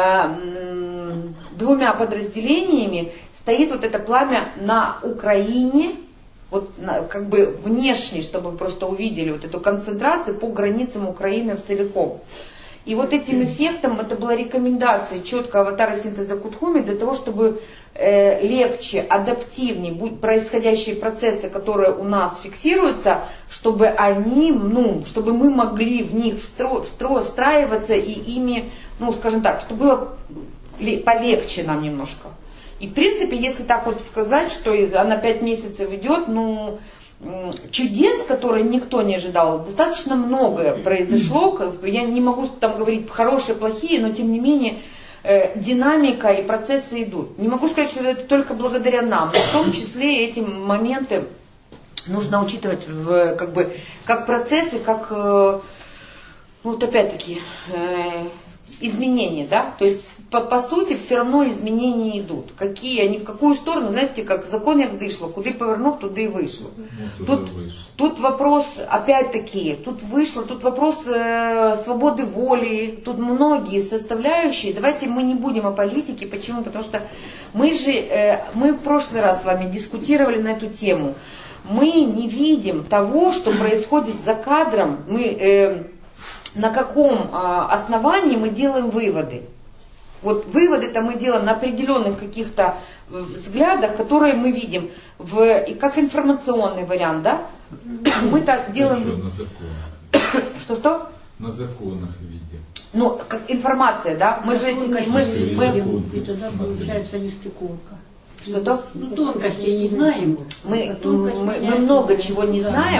э, двумя подразделениями. Стоит вот это пламя на Украине, вот на, как бы внешне, чтобы вы просто увидели вот эту концентрацию по границам Украины в целиком. И вот этим эффектом, это была рекомендация четко аватара синтеза Кудхуми для того, чтобы э, легче, адаптивнее будут происходящие процессы, которые у нас фиксируются, чтобы они, ну, чтобы мы могли в них встро, встро, встраиваться и ими, ну, скажем так, чтобы было полегче нам немножко. И в принципе, если так вот сказать, что она пять месяцев идет, ну, чудес, которые никто не ожидал, достаточно многое произошло. Я не могу там говорить хорошие, плохие, но тем не менее э, динамика и процессы идут. Не могу сказать, что это только благодаря нам, но в том числе эти моменты нужно учитывать в, как бы, как процессы, как э, вот опять-таки э, изменения, да, то есть по, по сути все равно изменения идут. Какие они, в какую сторону, знаете, как закон як дышло, куда повернув, туда и вышло. Вот тут, тут вопрос, опять-таки, тут вышло, тут вопрос э, свободы воли, тут многие составляющие. Давайте мы не будем о политике, почему? Потому что мы же, э, мы в прошлый раз с вами дискутировали на эту тему. Мы не видим того, что происходит за кадром, мы, э, на каком э, основании мы делаем выводы. Вот выводы-то мы делаем на определенных каких-то взглядах, которые мы видим в, и как информационный вариант, да? Мы так делаем. Что, на законах? Что-что? На законах видим. Ну, как информация, да? Мы же мы, мы, мы, и тогда получается нестыковка. Что-то? Ну, тонкостей не знаем. Мы, а тонкости мы, не мы много чего не да. знаем.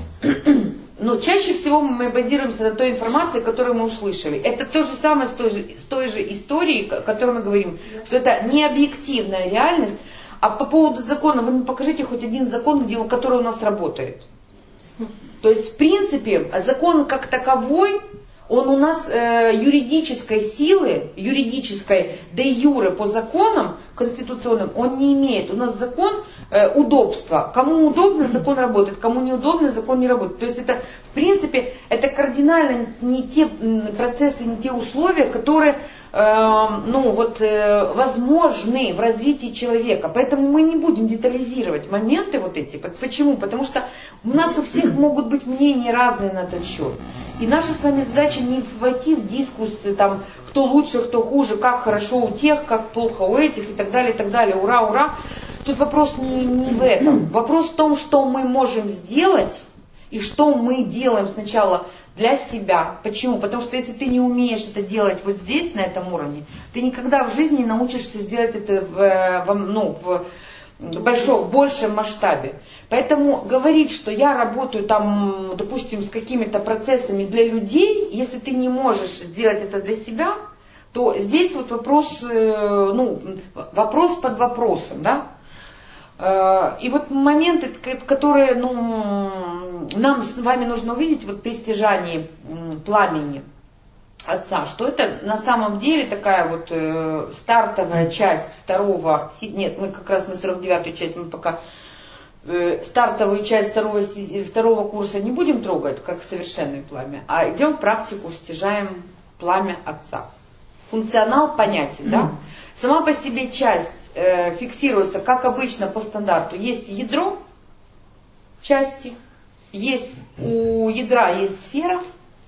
Но чаще всего мы базируемся на той информации, которую мы услышали. Это то же самое с той же, с той же историей, о которой мы говорим, что это не объективная реальность. А по поводу закона, вы мне покажите хоть один закон, где, который у нас работает. То есть, в принципе, закон как таковой, он у нас э, юридической силы, юридической де юре по законам конституционным, он не имеет. У нас закон э, удобства. Кому удобно, закон работает, кому неудобно, закон не работает. То есть это, в принципе, это кардинально не те процессы, не те условия, которые э, ну, вот, э, возможны в развитии человека. Поэтому мы не будем детализировать моменты вот эти. Почему? Потому что у нас у всех могут быть мнения разные на этот счет. И наша с вами задача не войти в дискуссию, там, кто лучше, кто хуже, как хорошо у тех, как плохо у этих и так далее, и так далее. Ура, ура. Тут вопрос не, не в этом. Вопрос в том, что мы можем сделать и что мы делаем сначала для себя. Почему? Потому что если ты не умеешь это делать вот здесь, на этом уровне, ты никогда в жизни не научишься сделать это в, в, ну, в большом, большем масштабе. Поэтому говорить, что я работаю там, допустим, с какими-то процессами для людей, если ты не можешь сделать это для себя, то здесь вот вопрос, ну, вопрос под вопросом, да. И вот моменты, которые, ну, нам с вами нужно увидеть вот при стяжании пламени Отца, что это на самом деле такая вот э, стартовая часть второго, нет, мы как раз мы сорок девятую часть, мы пока э, стартовую часть второго, второго курса не будем трогать, как совершенное пламя, а идем в практику, стяжаем пламя Отца. Функционал понятен, да? Сама по себе часть э, фиксируется, как обычно по стандарту. Есть ядро части, есть у ядра есть сфера.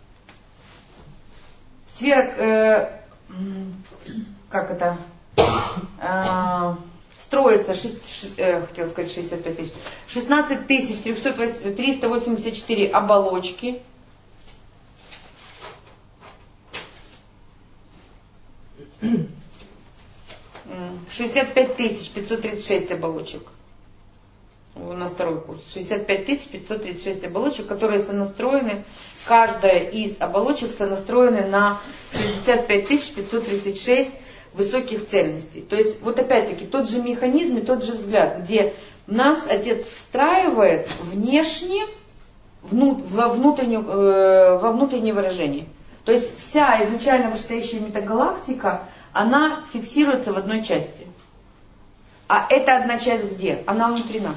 Сфера, э, как это, э, строится, шесть, э, хотела сказать шестьдесят пять тысяч, шестнадцать тысяч триста восемьдесят четыре оболочки. шестьдесят пять тысяч пятьсот тридцать шесть оболочек. У нас второй курс. шестьдесят пять тысяч пятьсот тридцать шесть оболочек, которые сонастроены, каждая из оболочек сонастроены на шестьдесят пять тысяч пятьсот тридцать шесть высоких ценностей. То есть вот опять-таки тот же механизм и тот же взгляд, где нас Отец встраивает внешне вну, во, внутреннюю, э, во внутреннее выражение. То есть вся изначально вышестоящая метагалактика, она фиксируется в одной части. А эта одна часть где? Она внутри нас.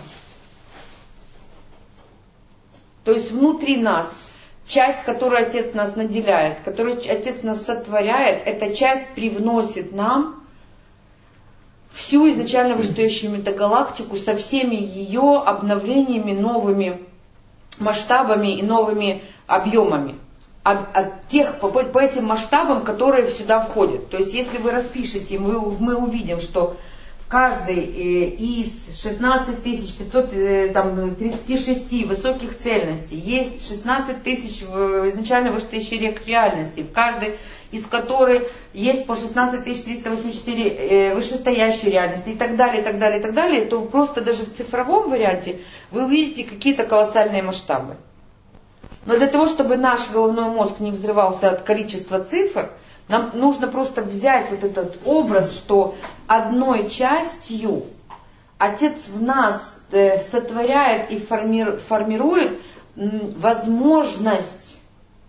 То есть внутри нас, часть, которую Отец нас наделяет, которую Отец нас сотворяет, эта часть привносит нам всю изначально вышестоящую метагалактику со всеми ее обновлениями, новыми масштабами и новыми объемами. от, от тех, по, по этим масштабам, которые сюда входят. То есть если вы распишете, мы, мы увидим, что в каждой э, из шестнадцати тысяч пятисот тридцати шести высоких цельностей есть шестнадцать тысяч изначально вышестоящих реальностей, в каждой из которых есть по шестнадцать тысяч триста восемьдесят четыре э, вышестоящие реальности и так далее, и так далее, и так далее, то просто даже в цифровом варианте вы увидите какие-то колоссальные масштабы. Но для того, чтобы наш головной мозг не взрывался от количества цифр, нам нужно просто взять вот этот образ, что одной частью Отец в нас э, сотворяет и форми, формирует м, возможность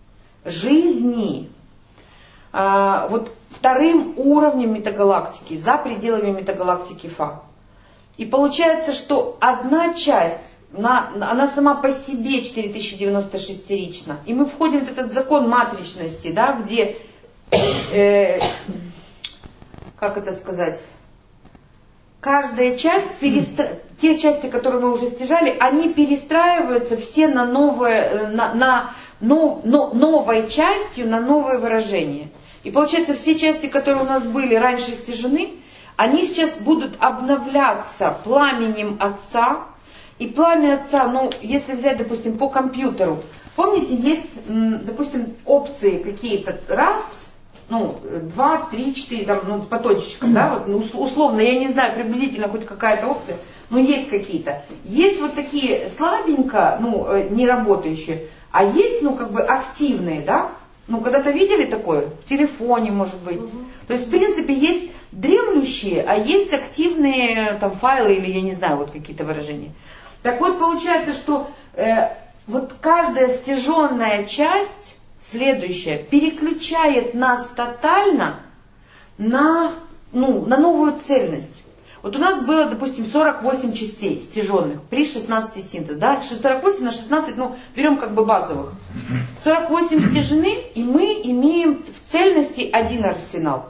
жизни э, вот вторым уровнем метагалактики, за пределами метагалактики Фа. И получается, что одна часть, она, она сама по себе четыре тысячи девяносто шестерична. И мы входим в этот закон матричности, да, где Э, как это сказать, каждая часть, перестра... те части, которые мы уже стяжали, они перестраиваются все на новое, на, на но, но, новой частью, на новое выражение. И получается, все части, которые у нас были раньше стяжены, они сейчас будут обновляться пламенем Отца. И пламя Отца, ну, если взять, допустим, по компьютеру, помните, есть, допустим, опции какие-то, раз, ну, два, три, четыре, там, ну, по точечкам, да, вот, ну, условно, я не знаю, приблизительно хоть какая-то опция, но есть какие-то. Есть вот такие слабенько, ну, не работающие, а есть, ну, как бы активные, да, ну, когда-то видели такое? В телефоне, может быть. Угу. То есть, в принципе, есть дремлющие, а есть активные, там, файлы или, я не знаю, вот какие-то выражения. Так вот, получается, что э, вот каждая стяженная часть, следующая, переключает нас тотально на, ну, на новую цельность. Вот у нас было, допустим, сорок восемь частей стяженных при шестнадцати синтез, да, сорок восемь на шестнадцать, ну, берем как бы базовых. сорок восемь стяжены, и мы имеем в цельности один арсенал.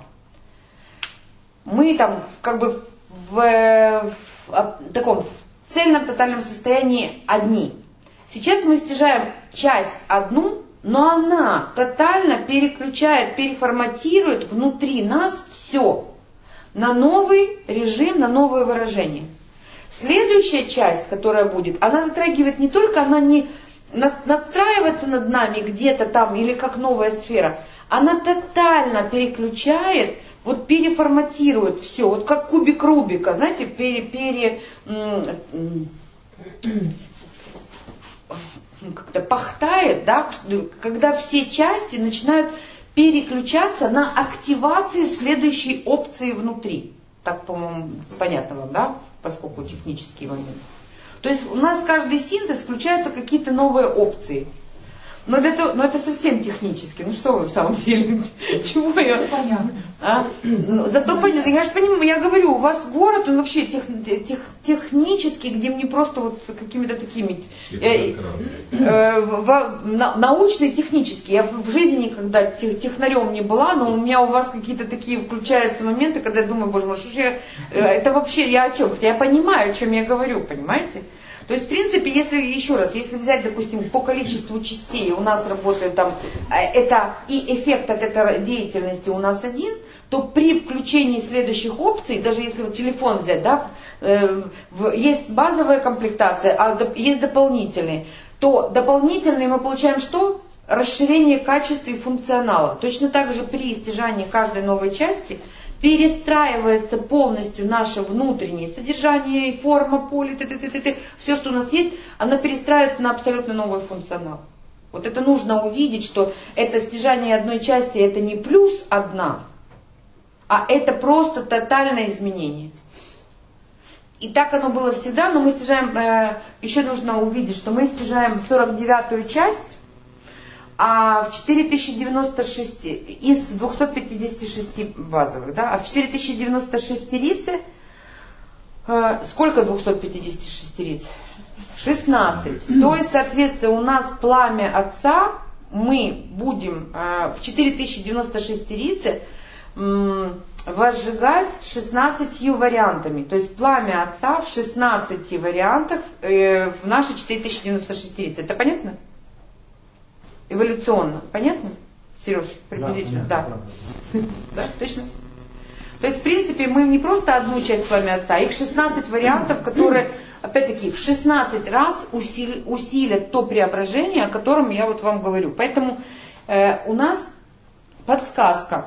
Мы там как бы в, в, в таком в цельном тотальном состоянии одни. Сейчас мы стяжаем часть одну, но она тотально переключает, переформатирует внутри нас все на новый режим, на новое выражение. Следующая часть, которая будет, она затрагивает не только, она не надстраивается над нами где-то там или как новая сфера, она тотально переключает, вот переформатирует все, вот как кубик Рубика, знаете, пере, пере, как-то пахтает, да, когда все части начинают переключаться на активацию следующей опции внутри. Так, по-моему, понятно вам, да, поскольку технический момент. То есть у нас каждый синтез включаются какие-то новые опции. Но это, но это совсем технически. Ну что вы в самом деле? Чего я? Понятно. А? Зато понятно. Я же понимаю, я говорю, у вас город, он вообще тех, тех, технический, где мне просто вот какими-то такими э, э, в, на, научный, технический. Я в, в жизни никогда тех, технарем не была, но у меня у вас какие-то такие включаются моменты, когда я думаю, боже мой, что же я, э, это вообще я о чем? Хотя я понимаю, о чем я говорю, понимаете? То есть, в принципе, если, еще раз, если взять, допустим, по количеству частей, у нас работает там, это и эффект от этой деятельности у нас один, то при включении следующих опций, даже если вот телефон взять, да, э, в, есть базовая комплектация, а доп, есть дополнительные, то дополнительные мы получаем что? Расширение качества и функционала. Точно так же при стяжании каждой новой части перестраивается полностью наше внутреннее содержание, форма, поле, т -т -т -т -т, все, что у нас есть, оно перестраивается на абсолютно новый функционал. Вот это нужно увидеть, что это стяжание одной части, это не плюс одна, а это просто тотальное изменение. И так оно было всегда, но мы стяжаем, э, еще нужно увидеть, что мы стяжаем сорок девятую часть, а в четыре тысячи девяносто шесть из двухсот пятидесяти шести базовых, да, а в четыре тысячи девяносто шестерице, э, сколько двухсот пятидесяти шестериц? шестнадцать. То есть, соответственно, у нас пламя Отца, мы будем э, в четыре тысячи девяносто шестерице э, возжигать шестнадцатью вариантами. То есть, пламя Отца в шестнадцати вариантах э, в нашей четыре тысячи девяносто шестерице. Это понятно? Эволюционно. Понятно, Сереж, приблизительно? Да. Да. Да, точно? То есть, в принципе, мы не просто одну часть пламя Отца, их шестнадцать вариантов, которые, опять-таки, в шестнадцать раз усили, усилят то преображение, о котором я вот вам говорю. Поэтому э, у нас подсказка.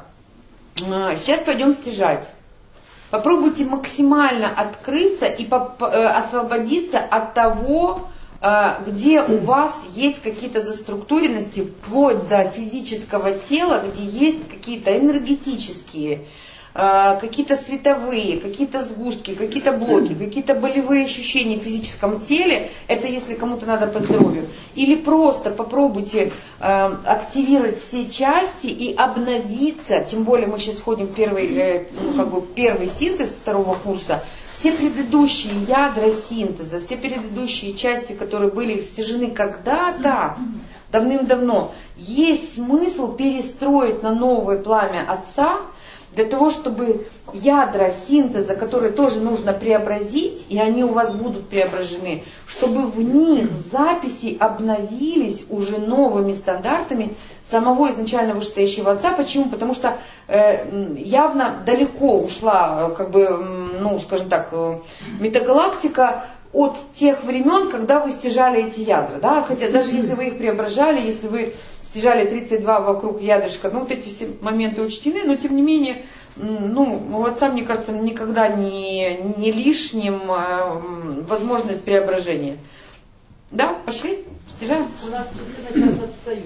Э, сейчас пойдем стяжать. Попробуйте максимально открыться и поп- э, освободиться от того, э, где у вас есть какие-то заструктуренности, вплоть до физического тела, где есть какие-то энергетические, какие-то световые, какие-то сгустки, какие-то блоки, какие-то болевые ощущения в физическом теле, это если кому-то надо по здоровью. Или просто попробуйте э, активировать все части и обновиться, тем более мы сейчас входим в первый, э, ну, как бы первый синтез второго курса, все предыдущие ядра синтеза, все предыдущие части, которые были стяжены когда-то, давным-давно, есть смысл перестроить на новое пламя Отца, для того, чтобы ядра синтеза, которые тоже нужно преобразить, и они у вас будут преображены, чтобы в них записи обновились уже новыми стандартами самого изначально вышестоящего Отца. Почему? Потому что э, явно далеко ушла, как бы, ну, скажем так, э, метагалактика от тех времен, когда вы стяжали эти ядра. Да? Хотя даже если вы их преображали, если вы стяжали тридцать два вокруг ядрышка, ну вот эти все моменты учтены, но тем не менее, ну, у Отца, мне кажется, никогда не, не лишним э, возможность преображения. Да, пошли, стяжаем. У нас часы на час отстают.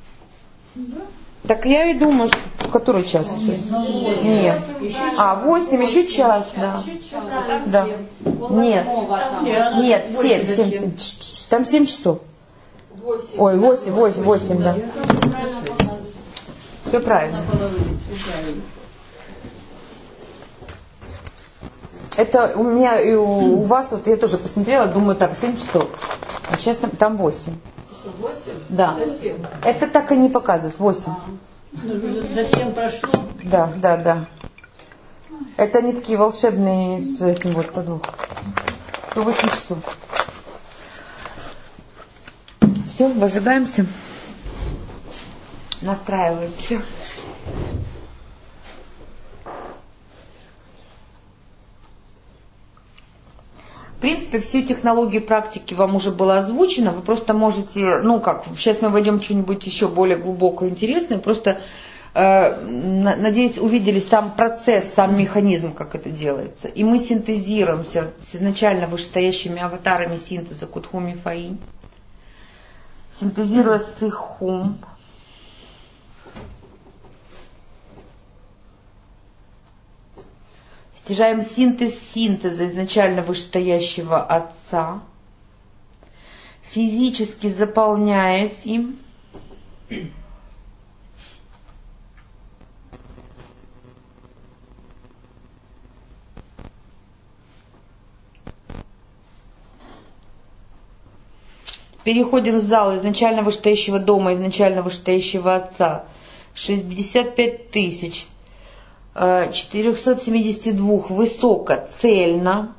Да. Так я и думаю, что в который час? Нет. А, восемь, еще час, да. Да. Нет, нет, семь, семь, семь. Там семь часов. Ой, восемь, восемь, восемь, да. Все правильно. Это у меня и у, у вас, вот я тоже посмотрела, думаю, так, семь часов. А сейчас там, там восемь. восемь? Да. Это так и не показывает, восемь. Затем прошло. Да, да, да. Это они такие волшебные с этим вот подвох. восемь часов. Все, возжигаемся. Настраиваемся. В принципе, всю технологию практики вам уже было озвучено. Вы просто можете, ну как, сейчас мы войдем в что-нибудь еще более глубокое, интересное. Просто, э, надеюсь, увидели сам процесс, сам механизм, как это делается. И мы синтезируемся с изначально вышестоящими аватарами синтеза Кутхуми Фаинь. Синтезируя Сихум, стяжаем синтез синтеза изначально вышестоящего Отца, физически заполняясь им, переходим в зал изначально вышестоящего дома, изначально вышестоящего Отца. шестьдесят пять тысяч четыреста семьдесят два высоко, цельно.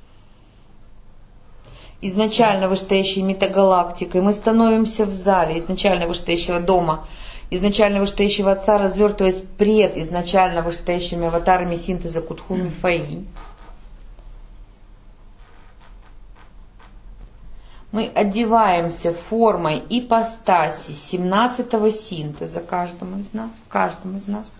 Изначально вышестоящей метагалактикой. Мы становимся в зале изначально вышестоящего дома, изначально вышестоящего Отца, развертываясь пред изначально вышестоящими аватарами синтеза Кутхуми Фаинь. Мы одеваемся формой ипостаси семнадцатого синтеза каждому из нас, каждому из нас.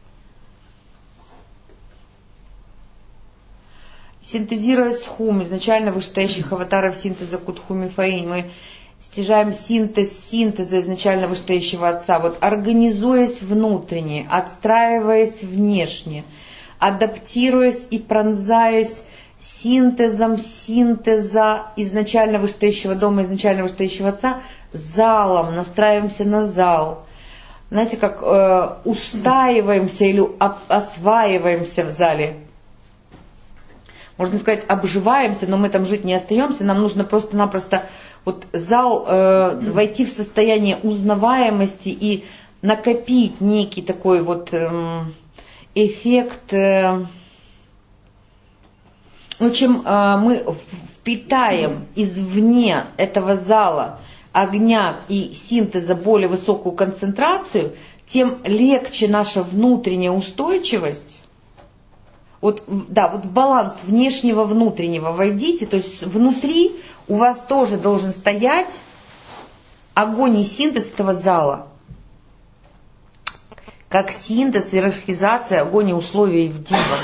Синтезируя схум, изначально вышестоящих аватаров синтеза Кутхуми Фаинь, мы стяжаем синтез синтеза изначально вышестоящего Отца, вот организуясь внутренне, отстраиваясь внешне, адаптируясь и пронзаясь синтезом синтеза изначально вышестоящего дома, изначально вышестоящего Отца, залом, настраиваемся на зал. Знаете, как э, устаиваемся или осваиваемся в зале. Можно сказать, обживаемся, но мы там жить не остаемся. Нам нужно просто-напросто вот зал, э, войти в состояние узнаваемости и накопить некий такой вот э, эффект. Э, В общем, мы впитаем извне этого зала огня и синтеза более высокую концентрацию, тем легче наша внутренняя устойчивость. Вот, да, вот в баланс внешнего-внутреннего войдите, то есть внутри у вас тоже должен стоять огонь и синтез этого зала. Как синтез, иерархизация, огонь и условия в дивах.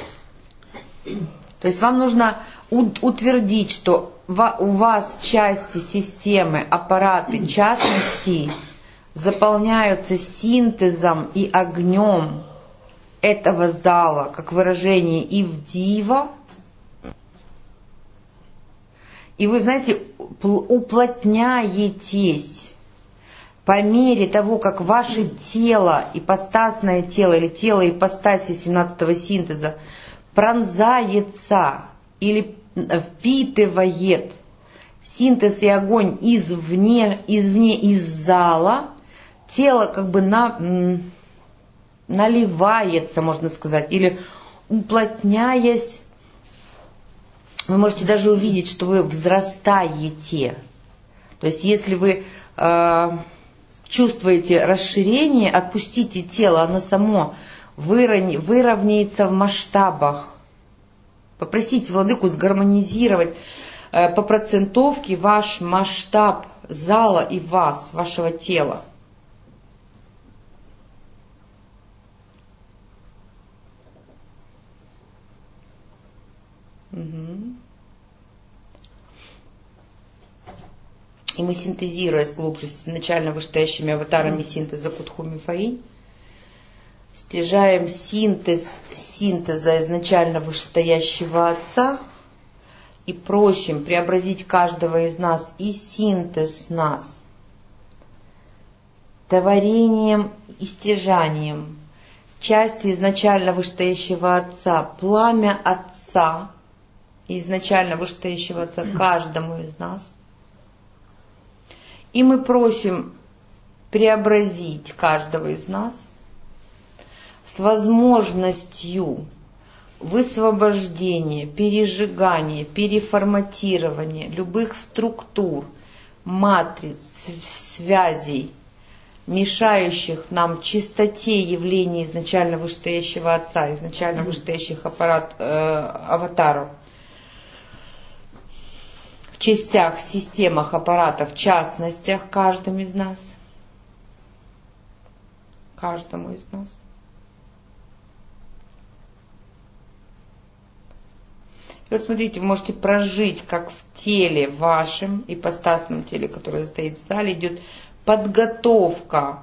То есть вам нужно утвердить, что у вас части системы, аппараты, частности заполняются синтезом и огнем этого зала, как выражение Ивдива. И вы, знаете, уплотняетесь по мере того, как ваше тело, ипостасное тело или тело ипостаси семнадцатого синтеза пронзается или впитывает синтез и огонь извне, извне из зала, тело как бы на, наливается, можно сказать, или уплотняясь, вы можете даже увидеть, что вы взрастаете. То есть если вы э, чувствуете расширение, отпустите тело, оно само выровня, выровняется в масштабах. Попросите владыку сгармонизировать э, по процентовке ваш масштаб зала и вас, вашего тела. Угу. И мы, синтезируясь глубже с изначально вышестоящими аватарами синтеза Кутхуми Фаи, стяжаем синтез синтеза изначально вышестоящего Отца и просим преобразить каждого из нас и синтез нас творением и стяжанием части изначально вышестоящего Отца, пламя Отца, изначально вышестоящего Отца каждому из нас. И мы просим преобразить каждого из нас с возможностью высвобождения, пережигания, переформатирования любых структур, матриц, связей, мешающих нам чистоте явлений изначально вышестоящего Отца, изначально вышестоящих аппарат, э, аватаров, в частях, системах, аппаратах, частностях каждым из нас, каждому из нас. И вот смотрите, вы можете прожить, как в теле вашем, ипостасном теле, которое стоит в зале, идет подготовка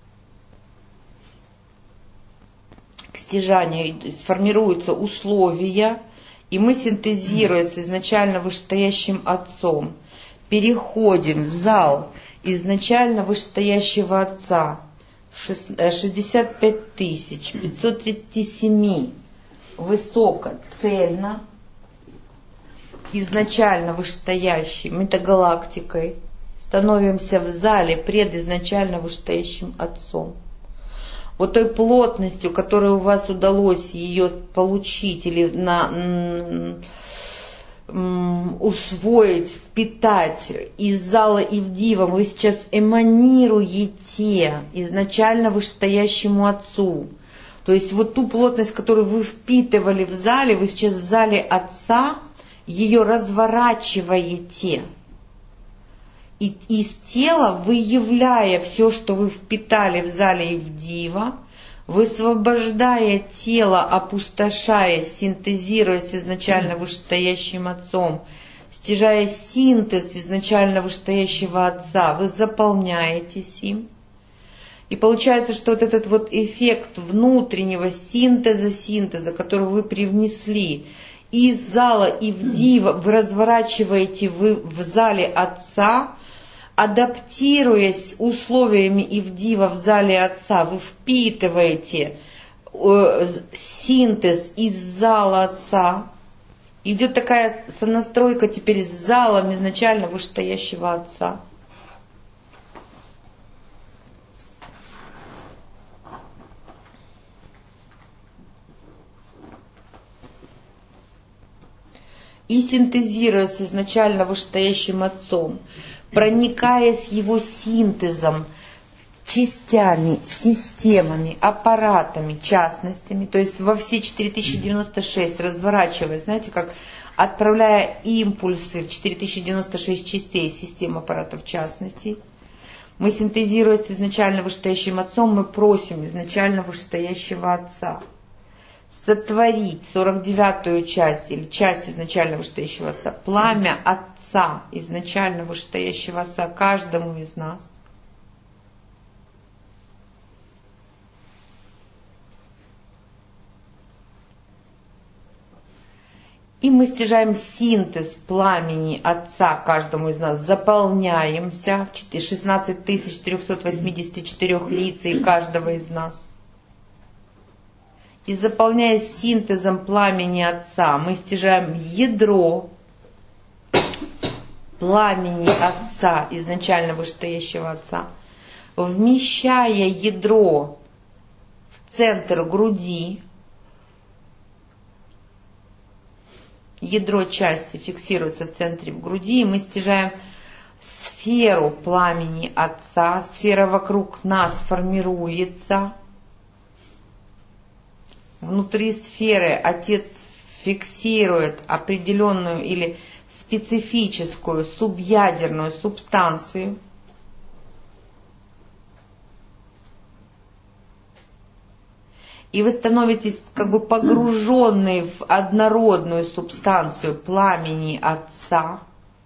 к стяжанию, сформируются условия, и мы, синтезируя с изначально вышестоящим Отцом, переходим в зал изначально вышестоящего Отца шестьдесят пять тысяч пятьсот тридцать семь высоко, цельно, изначально вышестоящей метагалактикой, становимся в зале пред изначально вышестоящим Отцом. Вот той плотностью, которую у вас удалось ее получить или на, м, усвоить, впитать из зала Ивдива, вы сейчас эманируете изначально вышестоящему Отцу. То есть вот ту плотность, которую вы впитывали в зале, вы сейчас в зале Отца ее разворачиваете. И из тела, выявляя все, что вы впитали в зале Ивдива, высвобождая тело, опустошая, синтезируя с изначально вышестоящим Отцом, стяжая синтез изначально вышестоящего Отца, вы заполняетесь им. И получается, что вот этот вот эффект внутреннего синтеза, синтеза, который вы привнесли из зала Ивдива, вы разворачиваете вы в зале Отца, адаптируясь условиями Ивдива в зале Отца, вы впитываете э, синтез из зала Отца. Идет такая сонастройка теперь с залом изначально вышестоящего Отца. И синтезируя с изначально вышестоящим Отцом, проникаясь его синтезом, частями, системами, аппаратами, частностями, то есть во все четыре тысячи девяносто шесть разворачивая, знаете, как отправляя импульсы в четыре тысячи девяносто шесть частей систем аппаратов частностей, мы, синтезируя с изначально вышестоящим Отцом, мы просим изначально вышестоящего Отца сотворить сорок девятую часть или часть изначально вышестоящего Отца, пламя Отца, изначально вышестоящего Отца каждому из нас. И мы стяжаем синтез пламени Отца каждому из нас, заполняемся в шестнадцать тысяч четыреста восемьдесят четыре лицей каждого из нас. И заполняя синтезом пламени Отца, мы стяжаем ядро пламени Отца, изначально вышестоящего Отца, вмещая ядро в центр груди. Ядро части фиксируется в центре груди, и мы стяжаем сферу пламени Отца. Сфера вокруг нас формируется. Внутри сферы Отец фиксирует определенную или специфическую субъядерную субстанцию. И вы становитесь как бы погруженные в однородную субстанцию пламени Отца.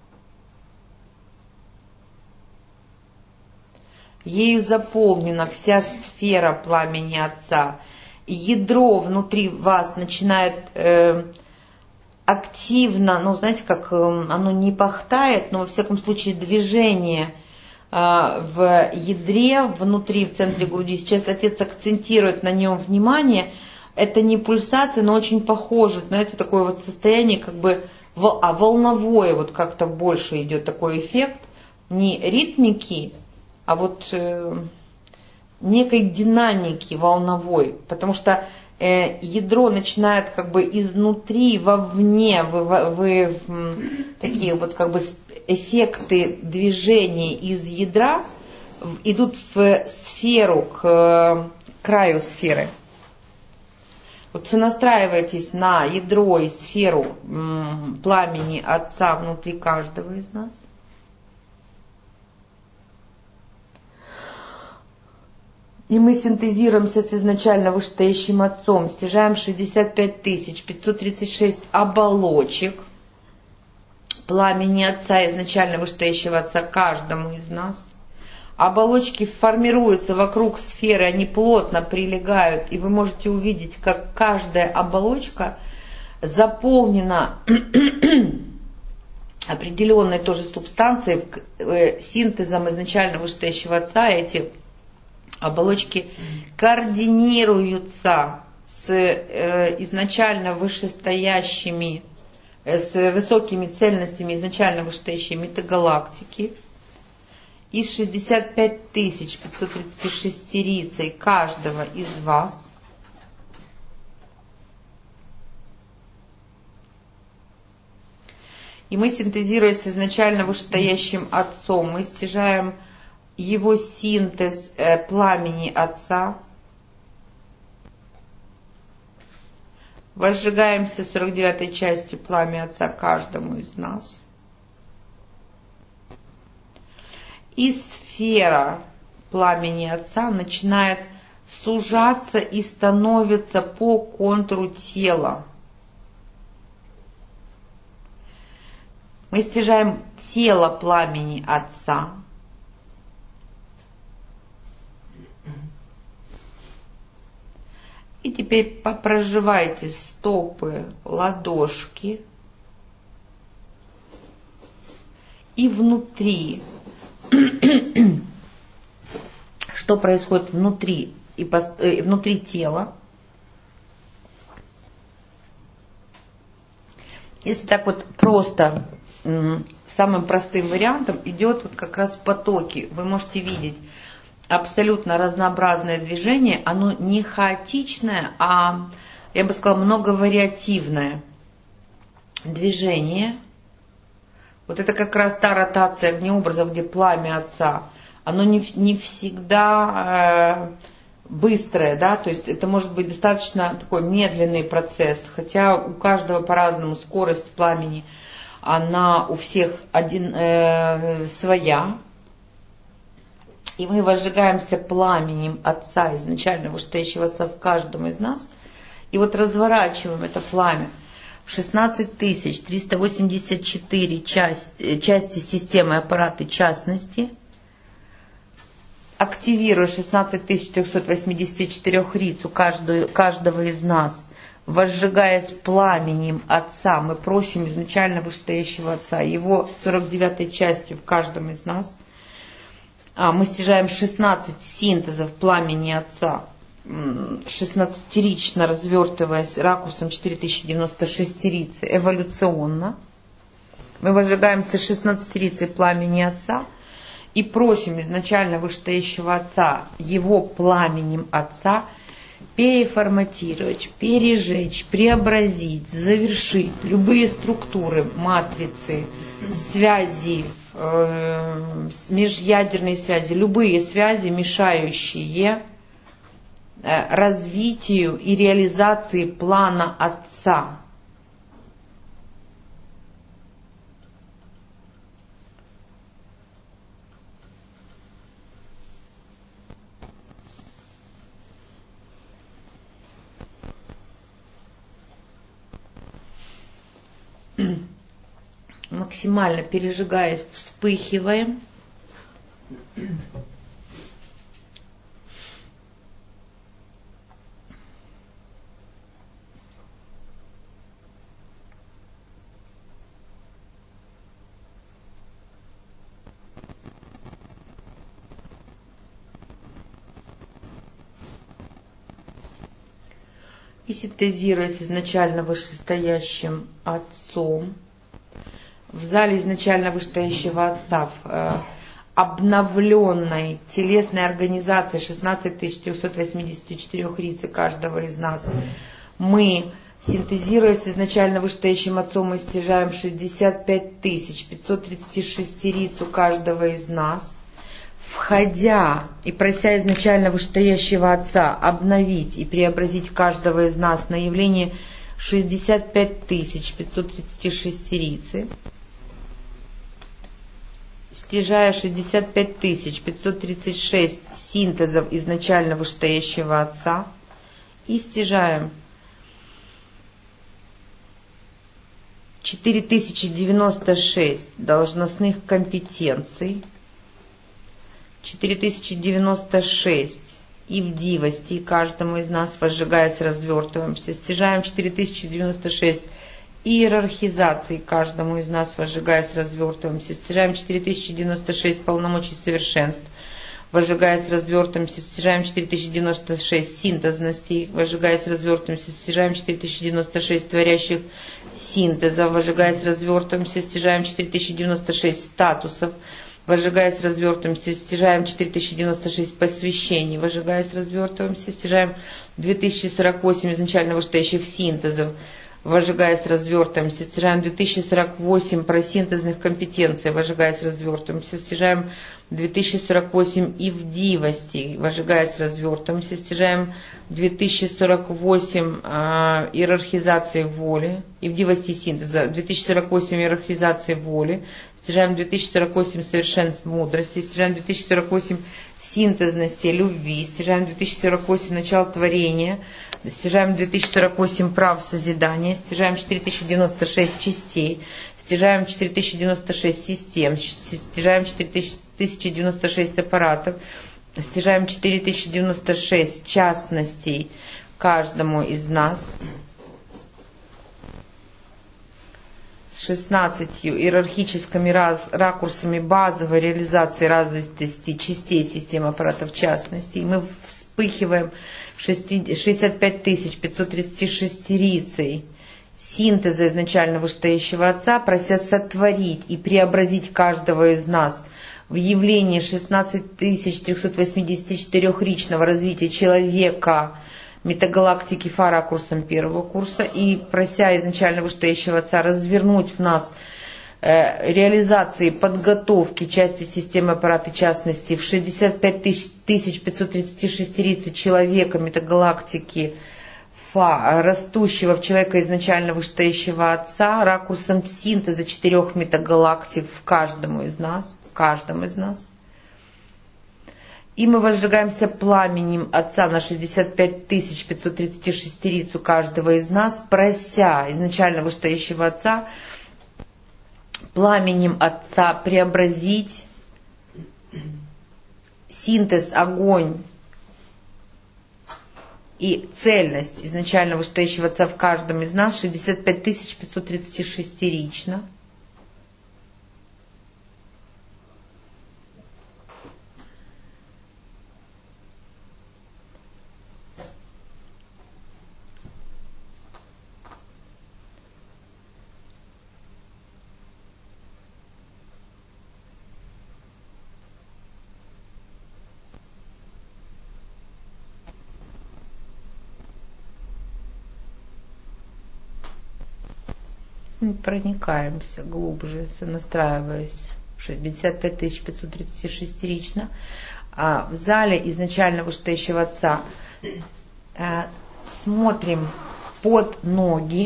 Ею заполнена вся сфера пламени Отца. Ядро внутри вас начинает э, активно, ну знаете, как э, оно не пахтает, но во всяком случае движение в ядре, внутри, в центре груди. Сейчас Отец акцентирует на нем внимание. Это не пульсация, но очень похоже, знаете, такое вот состояние, как бы, а волновое, вот как-то больше идет такой эффект. Не ритмики, а вот э, некой динамики волновой. Потому что э, ядро начинает как бы изнутри, вовне, вы, вы, вы такие вот как бы эффекты движения из ядра идут в сферу, к краю сферы. Вот вы настраиваетесь на ядро и сферу пламени Отца внутри каждого из нас. И мы синтезируемся с изначально вышестоящим Отцом, стяжаем шестьдесят пять тысяч пятьсот тридцать шесть оболочек пламени Отца, изначально вышестоящего Отца каждому из нас. Оболочки формируются вокруг сферы, они плотно прилегают, и вы можете увидеть, как каждая оболочка заполнена определенной тоже субстанцией, синтезом изначально вышестоящего Отца. Эти оболочки координируются с изначально вышестоящими, с высокими цельностями изначально вышестоящей метагалактики. Из шестьдесят пять тысяч пятьсот тридцать шесть рицей каждого из вас и мы, синтезируя с изначально вышестоящим Отцом, мы стяжаем его синтез э, пламени Отца, возжигаемся сорок девятой частью пламя Отца каждому из нас. И сфера пламени Отца начинает сужаться и становится по контуру тела. Мы стяжаем тело пламени Отца. И теперь попроживайте стопы, ладошки. И внутри. Что происходит внутри, и внутри тела. Если так вот просто, самым простым вариантом идет вот как раз потоки. Вы можете видеть абсолютно разнообразное движение. Оно не хаотичное, а, я бы сказала, многовариативное движение Вот это как раз та ротация огнеобразов, где пламя Отца, оно не, не всегда э, быстрое, да, то есть это может быть достаточно такой медленный процесс, хотя у каждого по-разному скорость пламени, она у всех один, э, своя. И мы возжигаемся пламенем Отца, изначально вышестоящего Отца в каждом из нас, и вот разворачиваем это пламя в шестнадцать тысяч триста восемьдесят четыре части, части системы аппараты частности, активируя шестнадцать тысяч триста восемьдесят четыре риц у каждого, каждого из нас, возжигаясь пламенем Отца, мы просим изначально вышестоящего Отца, Его сорок девятой частью в каждом из нас, а мы стяжаем шестнадцать синтезов пламени Отца, шестнадцатирично развертываясь ракурсом четыре тысячи девяносто шесть рицы эволюционно. Мы возжигаемся шестнадцатирицей пламени Отца и просим изначально вышестоящего Отца, Его пламенем Отца, переформатировать, пережечь, преобразить, завершить любые структуры, матрицы, связи, э, межядерные связи, любые связи, мешающие развитию и реализации плана Отца. Максимально пережигаясь, вспыхиваем. И синтезируясь изначально вышестоящим Отцом, в зале изначально вышестоящего Отца, в э, обновленной телесной организации шестнадцать тысяч триста восемьдесят четыре рицы каждого из нас, мы, синтезируясь изначально вышестоящим Отцом, мы стяжаем шестьдесят пять тысяч пятьсот тридцать шесть риц у каждого из нас, входя и прося изначально вышестоящего Отца обновить и преобразить каждого из нас на явление шестьдесят пять тысяч пятьсот тридцать шесть рицы, стяжая шестьдесят пять тысяч пятьсот тридцать шесть синтезов изначально вышестоящего Отца, и стяжаем четыре тысячи девяносто шесть должностных компетенций, четыре тысячи девяносто шесть ивдивостей каждому из нас, возжигаясь, развертываемся, стяжаем четыре тысячи девяносто шесть иерархизаций каждому из нас, возжигаясь, развертываемся, стяжаем четыре тысячи девяносто шесть полномочий совершенств, возжигаясь, развертываемся, стяжаем четыре тысячи девяносто шесть синтезностей, возжигаясь, развертываемся, стяжаем четыре тысячи девяносто шесть творящих синтезов, возжигаясь, развертываемся, стяжаем четыре тысячи девяносто шесть статусов, возжигаясь, развертываемся, стяжаем четыре тысячи девяносто шесть посвящений, возжигаясь, развертываемся, стяжаем две тысячи сорок восемь изначально вышестоящих синтезов, возжигаясь, развертываемся, стяжаем две тысячи сорок восемь просинтезных компетенций, возжигаясь, развертываемся, стяжаем две тысячи сорок восемь ивдивостей, возжигаясь, развертываемся, стяжаем две тысячи сорок восемь э, иерархизации воли, ивдивости синтеза, две тысячи сорок восемь иерархизации воли, стяжаем две тысячи сорок восемь совершенств мудрости, стяжаем две тысячи сорок восемь синтезности любви, стяжаем две тысячи сорок восемь начал творения, стяжаем две тысячи сорок восемь прав созидания, стяжаем четыре тысячи девяносто шесть частей, стяжаем четыре тысячи девяносто шесть систем, стяжаем четыре тысячи девяносто шесть аппаратов, стяжаем четыре тысячи девяносто шесть частностей каждому из нас, с шестнадцатью иерархическими раз, ракурсами базовой реализации развитости частей системы аппаратов частности. И мы вспыхиваем шестьдесят пять тысяч пятьсот тридцать шесть рицей синтеза изначально вышестоящего Отца, прося сотворить и преобразить каждого из нас в явление шестнадцать тысяч триста восемьдесят четыре ричного развития человека, метагалактики фа-ракурсом первого курса, и прося изначально вышестоящего Отца развернуть в нас реализации подготовки части системы аппарата частности в шестьдесят пять тысяч пятьсот тридцать шестерицы человека метагалактики Фа, растущего в человека изначально вышестоящего Отца, ракурсом синтеза четырех метагалактик в каждом из нас, в каждом из нас. И мы возжигаемся пламенем Отца на шестьдесят пять тысяч пятьсот тридцать шестерицу каждого из нас, прося изначально вышестоящего Отца пламенем Отца преобразить синтез, огонь и цельность изначально вышестоящего Отца в каждом из нас шестьдесят пять тысяч пятьсот тридцать шестерично. Проникаемся глубже, настраиваясь шестьдесят пять тысяч пятьсот тридцать шестерично. А в зале изначально вышестоящего Отца а, смотрим под ноги.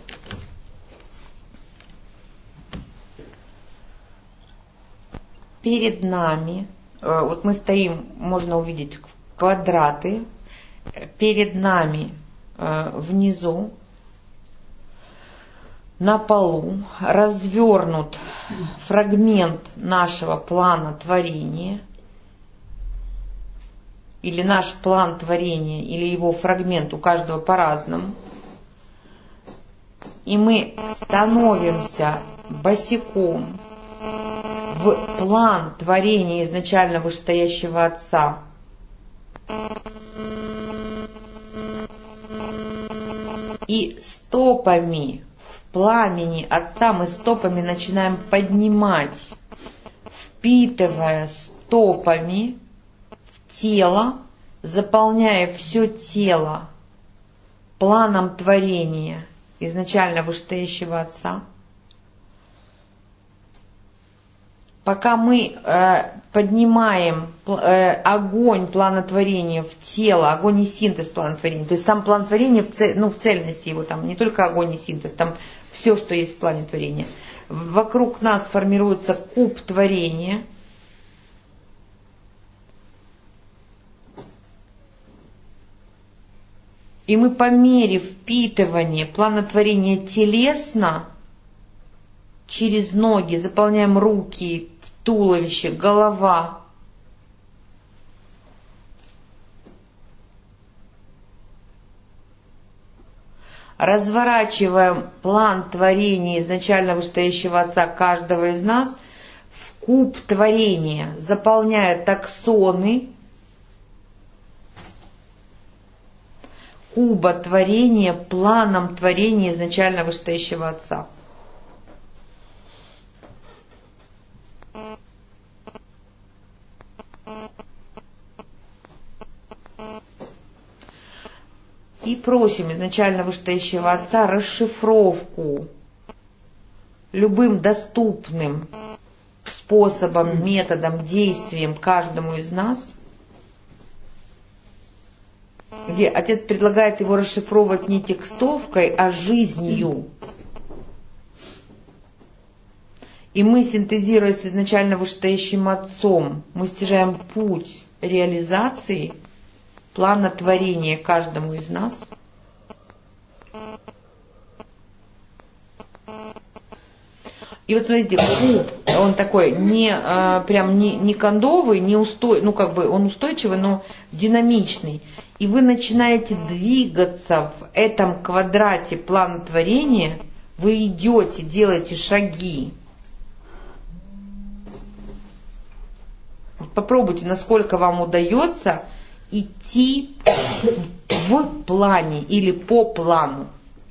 Перед нами, вот мы стоим, можно увидеть квадраты, перед нами внизу на полу развернут фрагмент нашего плана творения, или наш план творения, или его фрагмент, у каждого по-разному. И мы становимся босиком в план творения изначально вышестоящего Отца. И стопами в пламени Отца мы стопами начинаем поднимать, впитывая стопами в тело, заполняя все тело планом творения изначально вышестоящего Отца. Пока мы э, поднимаем э, огонь плана творения в тело, огонь и синтез плана творения, то есть сам план творения в, цель, ну, в цельности его, там не только огонь и синтез, там все, что есть в плане творения. Вокруг нас формируется куб творения. И мы по мере впитывания плана творения телесно, через ноги, заполняем руки, туловище, голова. Разворачиваем план творения изначально вышестоящего Отца каждого из нас в куб творения, заполняя таксоны куба творения планом творения изначально вышестоящего Отца. И просим изначально вышестоящего Отца расшифровку любым доступным способом, методом, действием каждому из нас, где Отец предлагает его расшифровывать не текстовкой, а жизнью. И мы, синтезируя с изначально вышестоящим Отцом, мы стяжаем путь реализации плана творения каждому из нас. И вот смотрите, куб, он такой не а, прям не, не кондовый, не устой, ну как бы он устойчивый, но динамичный. И вы начинаете двигаться в этом квадрате плана творения, вы идете, делаете шаги. Попробуйте, насколько вам удается идти в плане или по плану.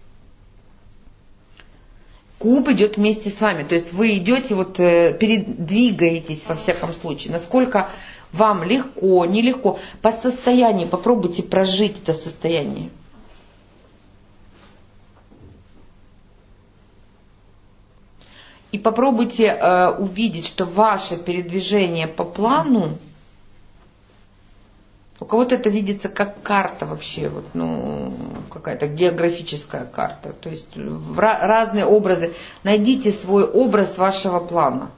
Куб идет вместе с вами, то есть вы идете, вот передвигаетесь во всяком случае. Насколько вам легко, нелегко, по состоянию попробуйте прожить это состояние. И попробуйте э, увидеть, что ваше передвижение по плану, у кого-то это видится как карта вообще, вот, ну, какая-то географическая карта. То есть в ra- разные образы. Найдите свой образ вашего плана.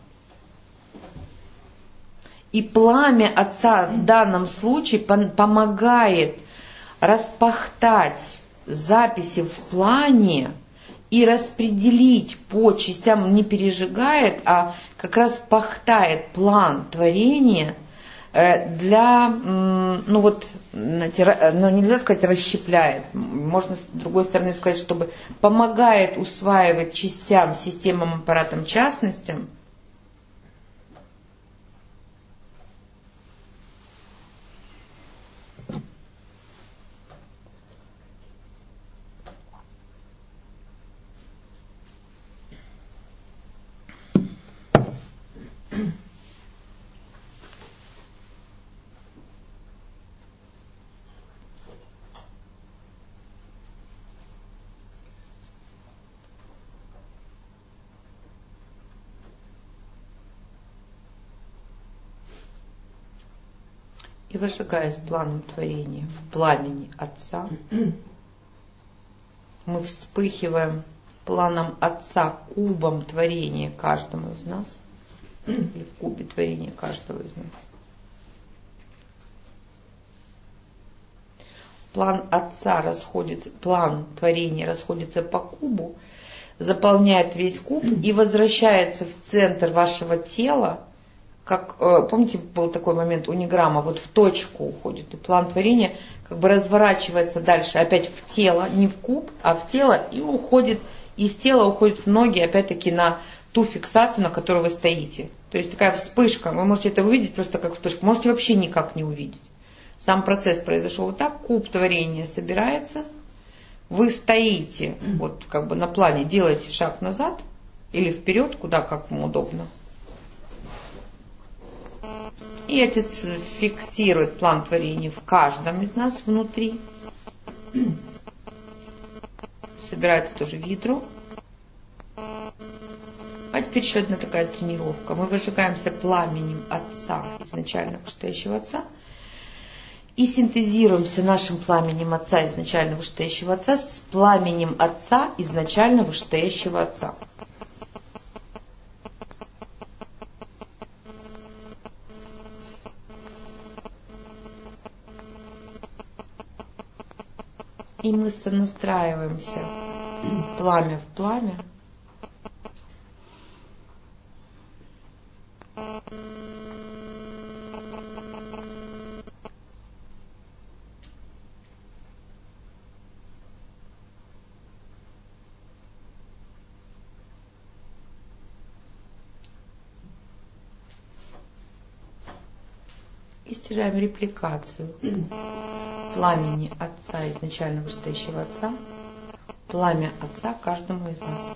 И пламя Отца в данном случае пом- помогает распахтать записи в плане и распределить по частям, не пережигает, а как раз пахтает план творения для, ну вот, ну нельзя сказать расщепляет, можно с другой стороны сказать, чтобы помогает усваивать частям, системам, аппаратам, частностям. И выжигаясь планом творения в пламени Отца, мы вспыхиваем планом Отца кубом творения каждому из нас, или в кубе творения каждого из нас. План Отца расходится, план творения расходится по кубу, заполняет весь куб и возвращается в центр вашего тела. Как, помните, был такой момент униграмма, вот в точку уходит, и план творения как бы разворачивается дальше, опять в тело, не в куб, а в тело, и уходит, из тела уходит в ноги, опять-таки на ту фиксацию, на которой вы стоите. То есть такая вспышка, вы можете это увидеть просто как вспышку, можете вообще никак не увидеть. Сам процесс произошел вот так, куб творения собирается, вы стоите вот как бы на плане, делаете шаг назад или вперед, куда как вам удобно. И Отец фиксирует план творения в каждом из нас внутри. Собирается тоже в ядро. А теперь еще одна такая тренировка. Мы выжигаемся пламенем Отца, изначально вышестоящего Отца, и синтезируемся нашим пламенем Отца, изначально вышестоящего Отца, с пламенем Отца, изначально вышестоящего Отца. И мы сонастраиваемся пламя в пламя. И стяжаем репликацию пламени Отца, изначально вышестоящего Отца, пламя Отца каждому из нас.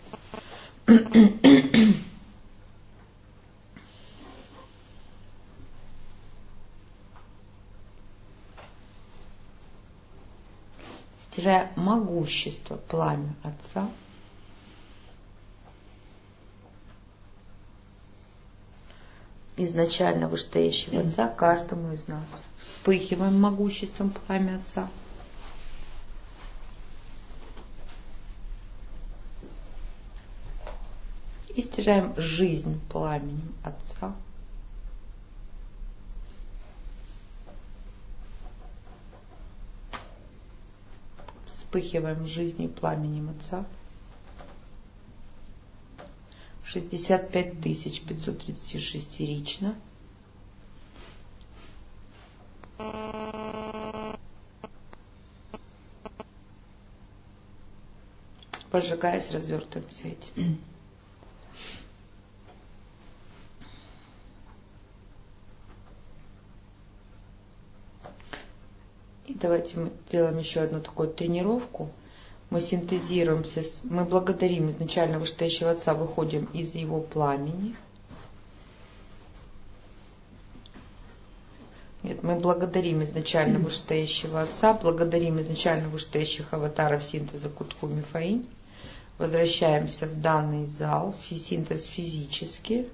Стяжая могущество пламя Отца, изначально вышестоящего Отца каждому из нас. Вспыхиваем могуществом пламя Отца. И стяжаем жизнь пламенем Отца. Вспыхиваем жизнью пламенем Отца. шестьдесят пять тысяч пятьсот тридцать шестерично. Пожигаясь, развертываемся этим. И давайте мы делаем еще одну такую тренировку. Мы синтезируемся, мы благодарим изначально вышестоящего Отца, выходим из его пламени. Нет, мы благодарим изначально вышестоящего Отца, благодарим изначально вышестоящих аватаров синтеза Кутху Мифаинь, Возвращаемся в данный зал, синтез физически.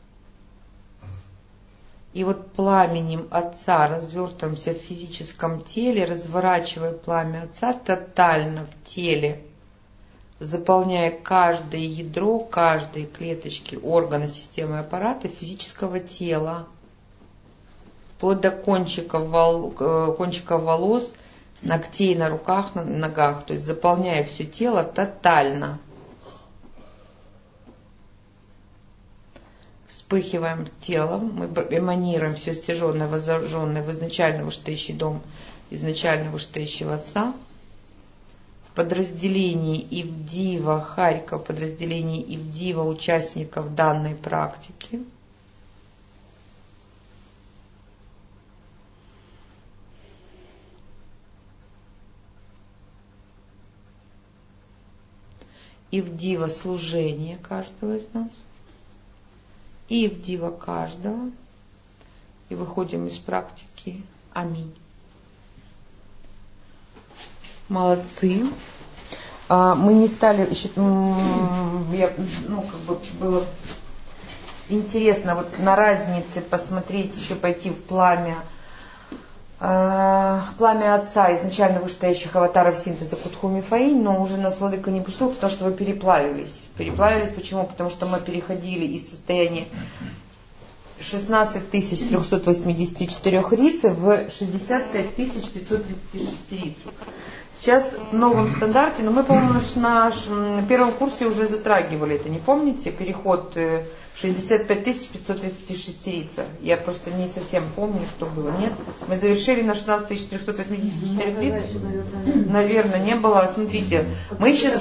И вот пламенем Отца развертываемся в физическом теле, разворачивая пламя Отца тотально в теле, заполняя каждое ядро, каждые клеточки, органы, системы, аппарата физического тела, вплоть до кончиков, вол, кончиков волос, ногтей на руках, на ногах, то есть заполняя все тело тотально. Вспыхиваем телом, мы эманируем все стяженное, возжженное в изначально вышестоящий дом изначально вышестоящего Отца. В подразделении Ивдива Харьков, подразделении Ивдива участников данной практики. Ивдива служение каждого из нас. И Ивдива каждого. И выходим из практики. Аминь. Молодцы. Мы не стали еще, я, ну, как бы было интересно вот на разнице посмотреть, еще пойти в пламя, пламя Отца, изначально вышестоящих аватаров синтеза Кутхуми Фаинь, но уже нас Владыка не пустил, потому что вы переплавились. Переплавились почему? Потому что мы переходили из состояния шестнадцать тысяч триста восемьдесят четыре рицы в шестьдесят пять тысяч пятьсот тридцать шесть рицу. Сейчас в новом стандарте, но мы, по-моему, на нашем первом курсе уже затрагивали это, не помните? Переход шестьдесят пять тысяч пятьсот тридцать шесть рица. Я просто не совсем помню, что было. Нет? Мы завершили на шестнадцать тысяч триста восемьдесят четыре рица? Наверное, не было. Смотрите, мы сейчас...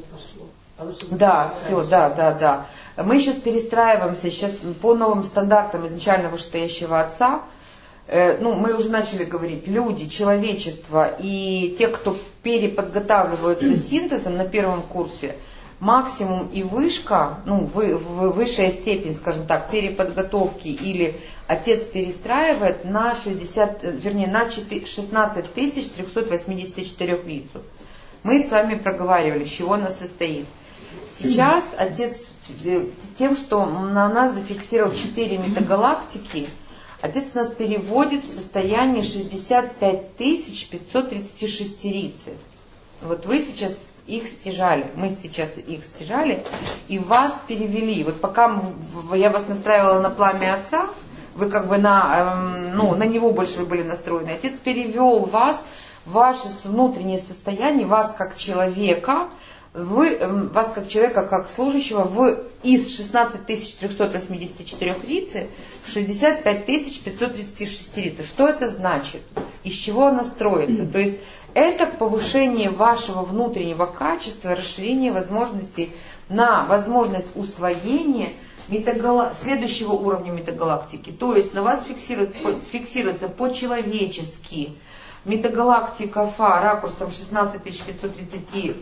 Да, все, да, да, да. Мы сейчас перестраиваемся сейчас по новым стандартам изначально вышестоящего Отца. Ну, мы уже начали говорить, люди, человечество и те, кто переподготавливаются синтезом на первом курсе, максимум и вышка, ну, вы, высшая степень, скажем так, переподготовки или Отец перестраивает на шестьдесят, вернее, на шестнадцать тысяч триста восемьдесят четыре рицу. Мы с вами проговаривали, из чего она состоит. Сейчас Отец тем, что на нас зафиксировал четыре метагалактики, Отец нас переводит в состояние шестьдесят пять тысяч пятьсот тридцать шесть рицы. Вот вы сейчас их стяжали, мы сейчас их стяжали и вас перевели. Вот пока я вас настраивала на пламя Отца, вы как бы на, ну, на него больше вы были настроены. Отец перевел вас, ваше внутреннее состояние, вас как человека, вы, вас как человека, как служащего, в, из шестнадцать тысяч триста восемьдесят четыре рицы в шестьдесят пять тысяч пятьсот тридцать шесть рицы. Что это значит? Из чего она строится? То есть это повышение вашего внутреннего качества, расширение возможностей на возможность усвоения метагала... следующего уровня метагалактики. То есть на вас фиксирует, фиксируется по-человечески метагалактика Фа ракурсом шестнадцать тысяч пятьсот тридцать,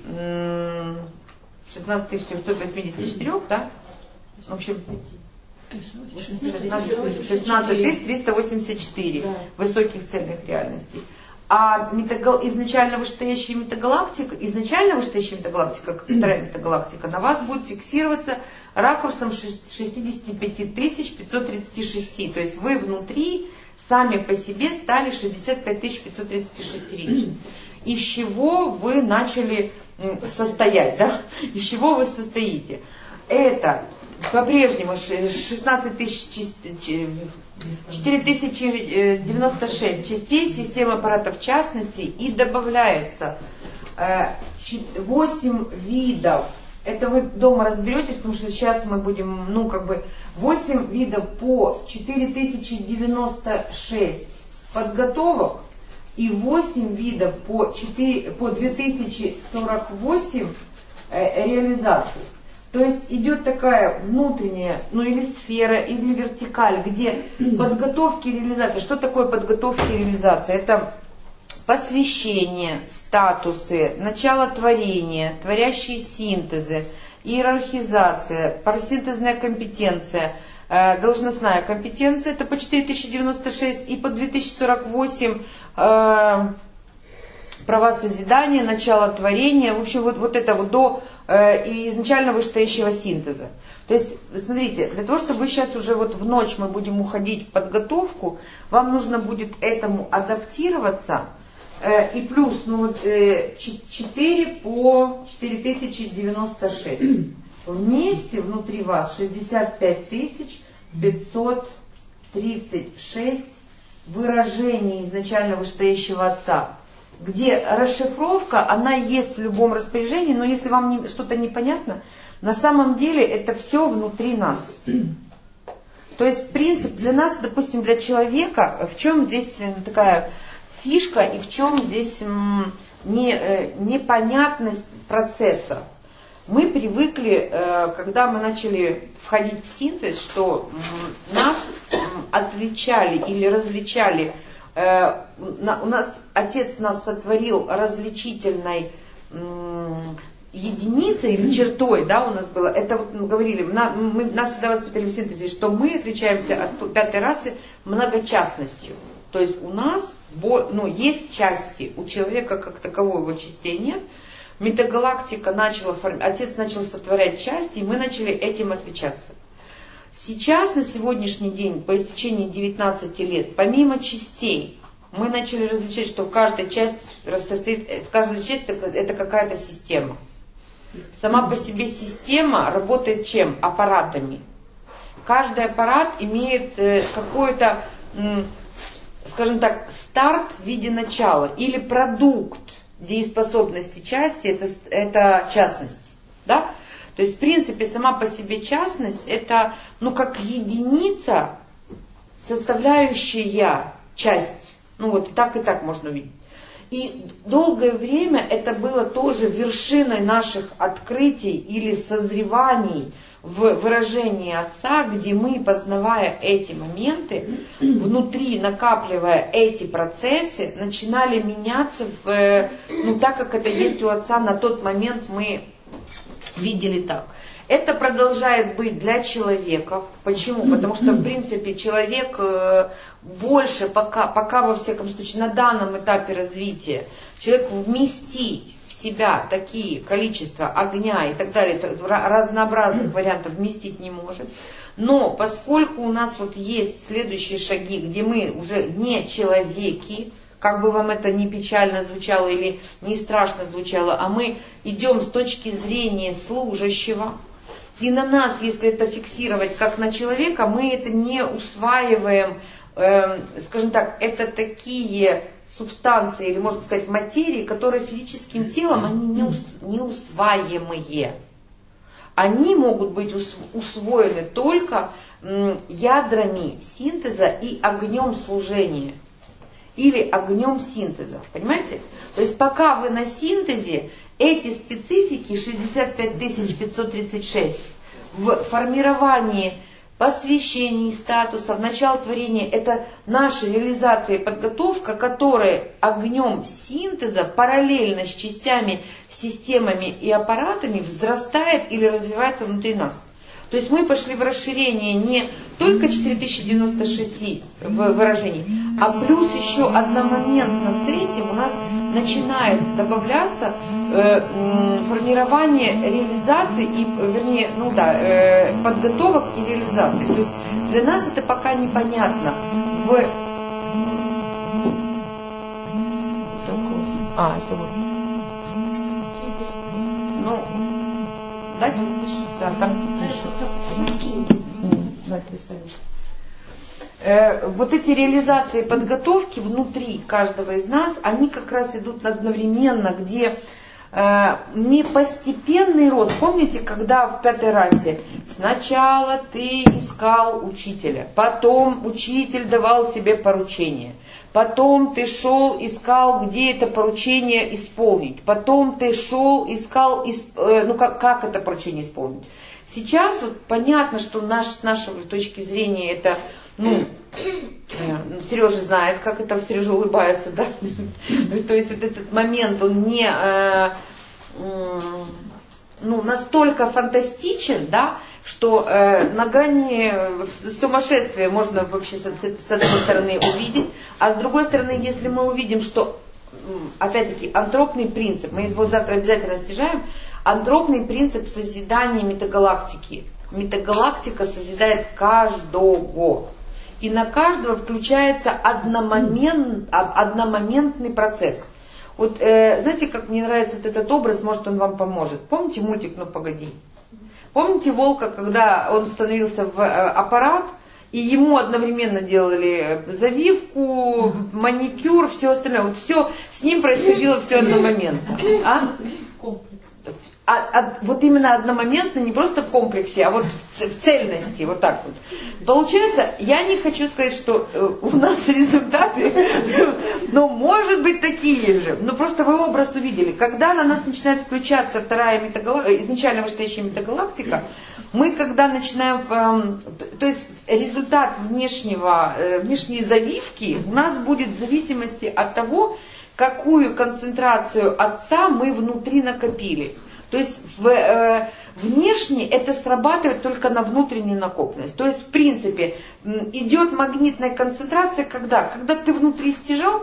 шестнадцать тысяч девятьсот восемьдесят четыре, да? В общем, шестнадцать тысяч триста восемьдесят четыре высоких цельных реальностей. А метагал... изначально вышестоящая метагалактика, изначально вышестоящая метагалактика, как вторая метагалактика, на вас будет фиксироваться ракурсом шестьдесят пять тысяч пятьсот тридцать шесть. То есть вы внутри сами по себе стали шестьдесят пять тысяч пятьсот тридцать шесть рич. Из чего вы начали состоять, да? Из чего вы состоите? Это по-прежнему шестнадцать тысяч, четыре тысячи девяносто шесть частей системы аппаратов частности и добавляется восемь видов. Это вы дома разберетесь, потому что сейчас мы будем, ну, как бы, восемь видов по четыре тысячи девяносто шесть подготовок и восемь видов по, четыре, по две тысячи сорок восемь э, реализаций. То есть идет такая внутренняя, ну, или сфера, или вертикаль, где подготовки и реализация. Что такое подготовки и реализация? Это посвящение, статусы, начало творения, творящие синтезы, иерархизация, парасинтезная компетенция, э, должностная компетенция, это по четыре тысячи девяносто шесть и по две тысячи сорок восемь э, права созидания, начало творения. В общем, вот, вот это вот до э, и изначально вышестоящего синтеза. То есть, смотрите, для того, чтобы вы сейчас уже вот в ночь мы будем уходить в подготовку, вам нужно будет этому адаптироваться, э, и плюс, ну вот, э, четыре по четыре тысячи девяносто шесть. Вместе внутри вас шестьдесят пять тысяч пятьсот тридцать шесть выражений изначально вышестоящего Отца, где расшифровка, она есть в любом распоряжении, но если вам не, что-то непонятно, на самом деле это все внутри нас. То есть принцип для нас, допустим, для человека, в чем здесь такая фишка и в чем здесь не, непонятность процесса. Мы привыкли, когда мы начали входить в синтез, что нас отличали или различали, у нас Отец нас сотворил различительной единицей или чертой, да, у нас было, это вот мы говорили, мы, нас всегда воспитали в синтезе, что мы отличаемся от пятой расы многочастностью. То есть у нас, ну, есть части, у человека как таковой его частей нет. Метагалактика начала, Отец начал сотворять части, и мы начали этим отличаться. Сейчас, на сегодняшний день, по истечении девятнадцати лет, помимо частей, мы начали различать, что каждая часть состоит, каждая часть это какая-то система. Сама по себе система работает чем? Аппаратами. Каждый аппарат имеет какой-то, скажем так, старт в виде начала или продукт дееспособности части, это, это частность. Да? То есть, в принципе, сама по себе частность, это, ну, как единица, составляющая часть. Ну, вот и так, и так можно увидеть. И долгое время это было тоже вершиной наших открытий или созреваний в выражении Отца, где мы, познавая эти моменты, внутри накапливая эти процессы, начинали меняться, в, ну, так как это есть у Отца, на тот момент мы видели так. Это продолжает быть для человека. Почему? Потому что, в принципе, человек больше, пока, пока во всяком случае, на данном этапе развития, человек вместить в себя такие количества огня и так далее, разнообразных вариантов вместить не может. Но поскольку у нас вот есть следующие шаги, где мы уже не человеки, как бы вам это ни печально звучало или не страшно звучало, а мы идем с точки зрения служащего, и на нас, если это фиксировать как на человека, мы это не усваиваем, э, скажем так, это такие субстанции, или можно сказать материи, которые физическим телом, они не, ус, не усваиваемые. Они могут быть ус, усвоены только м, ядрами синтеза и огнем служения. Или огнем синтеза. Понимаете? То есть пока вы на синтезе, эти специфики шестьдесят пять тысяч пятьсот тридцать шесть в формировании посвящений, статусов, начала творения, это наша реализация и подготовка, которая огнем синтеза параллельно с частями, системами и аппаратами взрастает или развивается внутри нас. То есть мы пошли в расширение не только четыре тысячи девяносто шесть выражений, а плюс еще одномоментно с этим у нас начинает добавляться э, формирование реализации, и, вернее, ну да, э, подготовок и реализации. То есть для нас это пока непонятно. В... А, это вот. Ну, дайте. Да, там э, вот эти реализации подготовки внутри каждого из нас, они как раз идут одновременно, где э, не постепенный рост. Помните, когда в пятой расе сначала ты искал учителя, потом учитель давал тебе поручение, потом ты шел, искал, где это поручение исполнить, потом ты шел, искал, э, ну как, как это поручение исполнить. Сейчас вот понятно, что наш, с нашей точки зрения это, ну, э, Сережа знает, как это, Сережа улыбается, да, то есть вот этот момент, он не, э, э, ну, настолько фантастичен, да, что э, на грани сумасшествия можно вообще с, с одной стороны увидеть, а с другой стороны, если мы увидим, что, опять-таки, антропный принцип, мы его завтра обязательно стяжаем, антропный принцип созидания метагалактики. Метагалактика созидает каждого. И на каждого включается одномомент, одномоментный процесс. Вот э, знаете, как мне нравится вот этот образ, может он вам поможет. Помните мультик «Ну погоди»? Помните волка, когда он становился в э, аппарат, и ему одновременно делали завивку, маникюр, все остальное. Вот все, с ним происходило все одномоментно. А? А, а, вот именно одномоментно, не просто в комплексе, а вот в, в цельности, вот так вот. Получается, я не хочу сказать, что э, у нас результаты, но может быть такие же. Но просто вы образ увидели. Когда на нас начинает включаться вторая метагалактика, изначально вышестоящая метагалактика, мы когда начинаем, э, то есть результат внешнего, э, внешней завивки у нас будет в зависимости от того, какую концентрацию отца мы внутри накопили. То есть в, э, внешне это срабатывает только на внутреннюю накопленность. То есть в принципе идет магнитная концентрация когда? Когда ты внутри стяжал,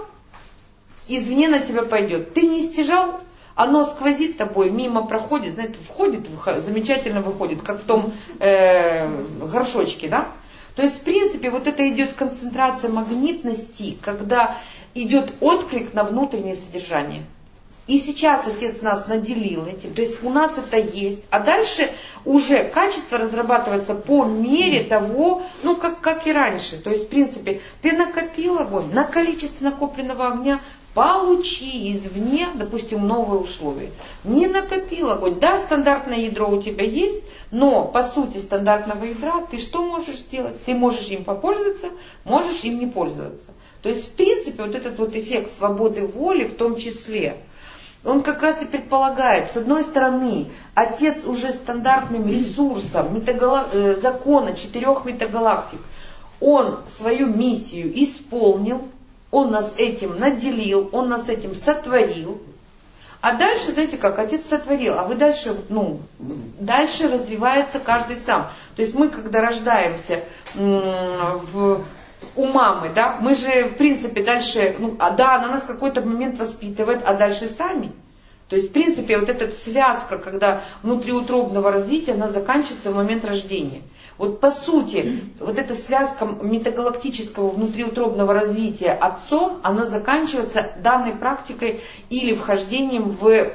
извне на тебя пойдет. Ты не стяжал, оно сквозит тобой, мимо проходит, знаете, входит, выходит, замечательно выходит, как в том э, горшочке, да? То есть в принципе вот это идет концентрация магнитности, когда идет отклик на внутреннее содержание. И сейчас Отец нас наделил этим, то есть у нас это есть, а дальше уже качество разрабатывается по мере того, ну как, как и раньше. То есть в принципе ты накопил огонь, на количество накопленного огня получи извне, допустим, новые условия. Не накопил огонь, да, стандартное ядро у тебя есть, но по сути стандартного ядра ты что можешь сделать? Ты можешь им попользоваться, можешь им не пользоваться. То есть в принципе вот этот вот эффект свободы воли в том числе, он как раз и предполагает, с одной стороны, Отец уже стандартным ресурсом метагала... э, закона четырех метагалактик, он свою миссию исполнил, он нас этим наделил, он нас этим сотворил. А дальше, знаете как, Отец сотворил, а вы дальше, ну, дальше развивается каждый сам. То есть мы, когда рождаемся м- в... у мамы, да, мы же, в принципе, дальше, ну, а, да, она нас в какой-то момент воспитывает, а дальше сами. То есть, в принципе, вот эта связка, когда внутриутробного развития, она заканчивается в момент рождения. Вот по сути, вот эта связка метагалактического внутриутробного развития отцом, она заканчивается данной практикой или вхождением в,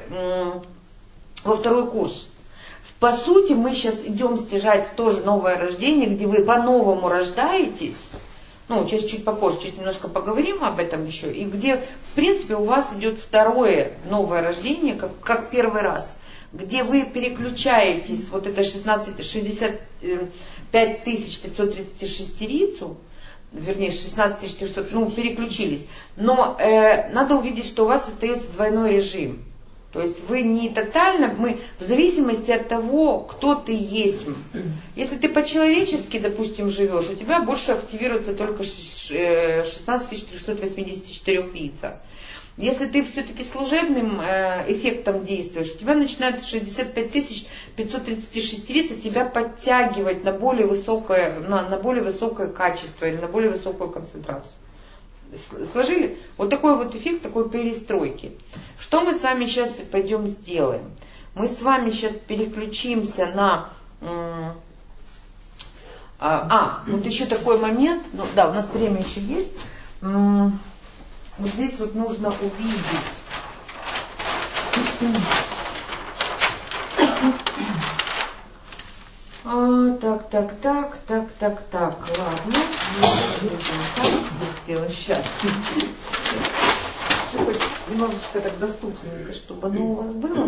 во второй курс. По сути, мы сейчас идем стяжать тоже новое рождение, где вы по-новому рождаетесь. Ну, сейчас чуть попозже, чуть немножко поговорим об этом еще. И где, в принципе, у вас идет второе новое рождение, как, как первый раз. Где вы переключаетесь, вот это шестнадцать, шестьдесят пять тысяч пятьсот тридцать шестерицу, вернее, шестнадцать тысяч четыреста, ну, переключились. Но э, надо увидеть, что у вас остается двойной режим. То есть вы не тотально, мы в зависимости от того, кто ты есть. Если ты по-человечески, допустим, живешь, у тебя больше активируется только шестнадцать тысяч триста восемьдесят четыре яйца. Если ты все-таки служебным эффектом действуешь, у тебя начинает шестьдесят пять тысяч пятьсот тридцать шестерица тебя подтягивать на более высокое, на, на более высокое качество или на более высокую концентрацию. Сложили? Вот такой вот эффект такой перестройки. Что мы с вами сейчас пойдем сделаем? Мы с вами сейчас переключимся на... А, а вот еще такой момент. Ну, да, у нас время еще есть. Вот здесь вот нужно увидеть. А, так, так, так, так, так, так. Ладно. Сейчас. Немножечко так доступненько, чтобы оно у вас было.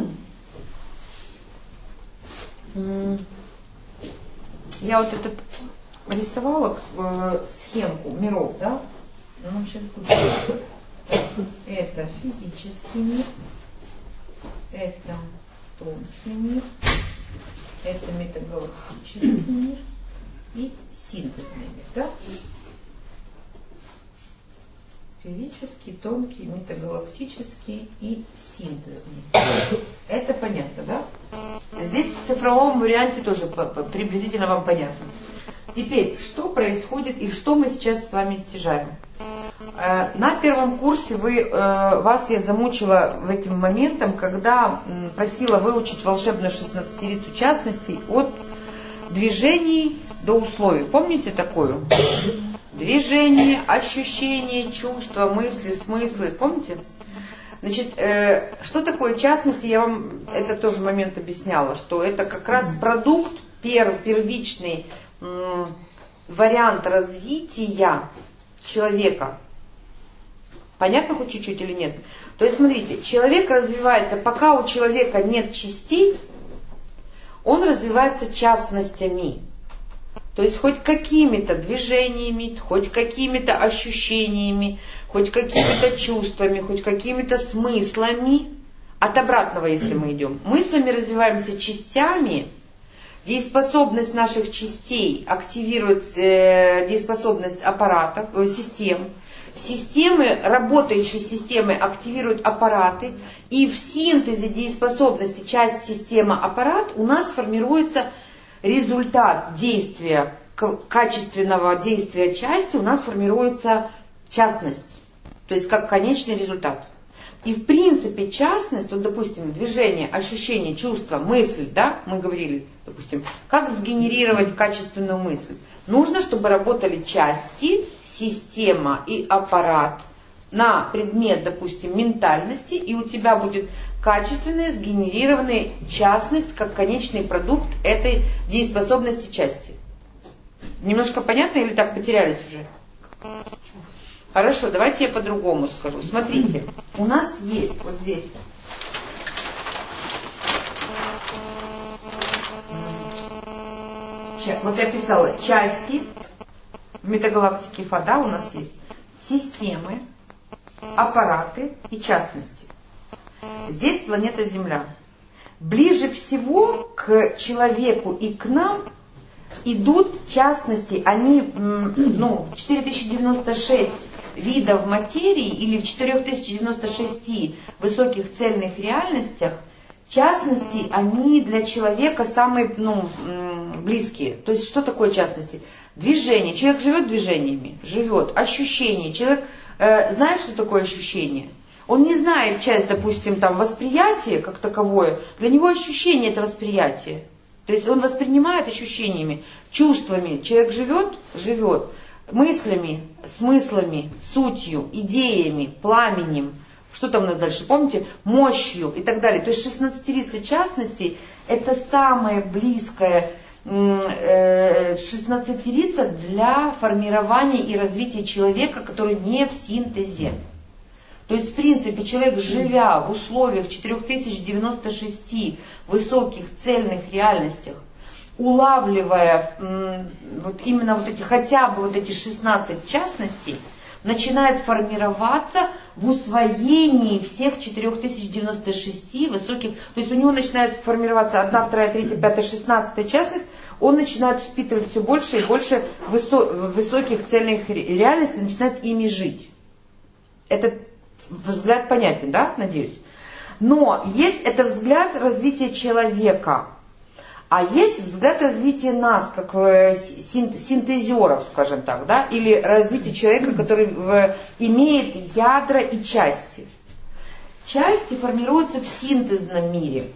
Я вот это рисовала э, схемку миров, да? Ну, сейчас будет. Это физический мир, это тонкий мир, это метагалактический мир и синтезный мир, да? Физический, тонкий, метагалактический и синтезный. Это понятно, да? Здесь в цифровом варианте тоже приблизительно вам понятно. Теперь, что происходит и что мы сейчас с вами стяжаем? Э, на первом курсе вы, э, вас я замучила в этим моментом, когда м, просила выучить волшебную шестнадцатерицу частностей от движений до условий. Помните такую? Движение, ощущение, чувства, мысли, смыслы. Помните? Значит, э, что такое частности, я вам это тоже момент объясняла, что это как раз продукт, пер, первичный м, вариант развития человека. Понятно хоть чуть-чуть или нет? То есть, смотрите, человек развивается, пока у человека нет частей, он развивается частностями. То есть, хоть какими-то движениями, хоть какими-то ощущениями, хоть какими-то чувствами, хоть какими-то смыслами. От обратного, если мы идем. Мы с вами развиваемся частями. Дееспособность наших частей активирует э, дееспособность аппаратов, э, систем. Системы, работающие системы активируют аппараты. И в синтезе дееспособности часть система аппарат у нас формируется результат действия, качественного действия части, у нас формируется частность. То есть как конечный результат. И в принципе частность, вот допустим, движение, ощущение, чувство, мысль, да, мы говорили, допустим, как сгенерировать качественную мысль. Нужно, чтобы работали части, система и аппарат на предмет, допустим, ментальности, и у тебя будет качественная, сгенерированная частность, как конечный продукт этой дееспособности части. Немножко понятно или так потерялись уже? Хорошо, давайте я по-другому скажу. Смотрите, у нас есть вот здесь вот я писала части в метагалактике Фада, у нас есть системы, аппараты и частности. Здесь планета Земля. Ближе всего к человеку и к нам идут частности, они, ну, четыре тысячи девяносто шесть видов материи или в четыре тысячи девяносто шесть высоких цельных реальностях, частности, они для человека самые, ну, близкие. То есть что такое частности? Движение. Человек живет движениями, живет. Ощущение. Человек э, знает, что такое ощущение. Он не знает часть, допустим, там, восприятия как таковое. Для него ощущение это восприятие. То есть он воспринимает ощущениями, чувствами. Человек живет, живет. Мыслями, смыслами, сутью, идеями, пламенем. Что там у нас дальше? Помните? Мощью и так далее. То есть шестнадцатерица частностей это самое близкое шестнадцатерица для формирования и развития человека, который не в синтезе. То есть, в принципе, человек, живя в условиях четыре тысячи девяносто шесть высоких цельных реальностях, улавливая м, вот именно вот эти, хотя бы вот эти шестнадцать частностей, начинает формироваться в усвоении всех четыре тысячи девяносто шесть высоких, то есть у него начинает формироваться одна, вторая, третья, пятая, шестнадцатая частность, он начинает впитывать все больше и больше высо- высоких цельных реальностей, начинает ими жить. Этот взгляд понятен, да, надеюсь? Но есть это взгляд развития человека, а есть взгляд развития нас, как синтезеров, скажем так, да, или развитие человека, который имеет ядра и части. Части формируются в синтезном мире.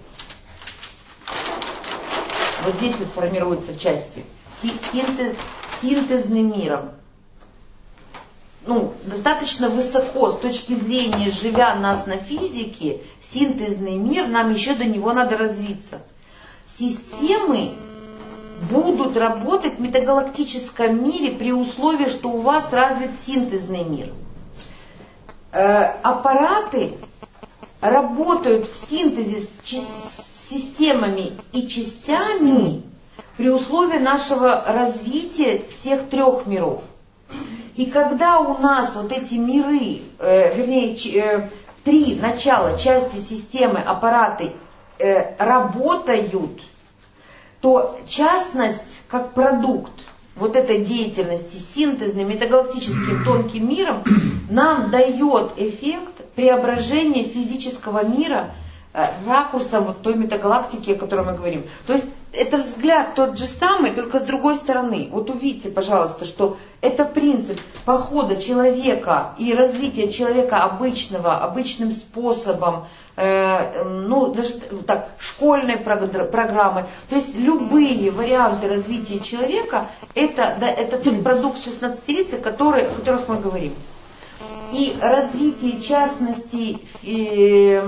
Вот здесь вот формируются части. Синтез, синтезным миром. Ну, достаточно высоко, с точки зрения, живя нас на физике, синтезный мир, нам еще до него надо развиться. Системы будут работать в метагалактическом мире при условии, что у вас развит синтезный мир. Э, аппараты работают в синтезе с, с системами и частями при условии нашего развития всех трех миров. И когда у нас вот эти миры, э, вернее, ч, э, три начала, части системы, аппараты э, работают, то частность как продукт вот этой деятельности синтезным метагалактическим тонким миром нам дает эффект преображения физического мира э, ракурсом вот той метагалактики, о которой мы говорим. То есть это взгляд тот же самый, только с другой стороны. Вот увидите, пожалуйста, что это принцип похода человека и развития человека обычного, обычным способом, э, ну, даже так, школьной программы. То есть любые варианты развития человека, это, да, это тот продукт шестнадцатилетия, который, о которых мы говорим. И развитие частности э,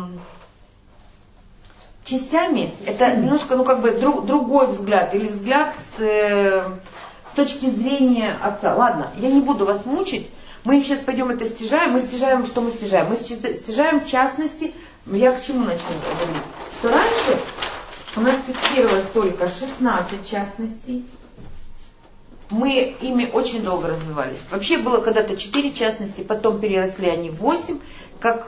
частями, это немножко, ну, как бы друг, другой взгляд, или взгляд с... Э, с точки зрения отца. Ладно, я не буду вас мучить. Мы сейчас пойдем это стяжаем. Мы стяжаем, что мы стяжаем? Мы стяжаем в частности, я к чему начну говорить? Что раньше у нас фиксировалось только шестнадцать частностей. Мы ими очень долго развивались. Вообще было когда-то четыре частности, потом переросли они в восемь, как,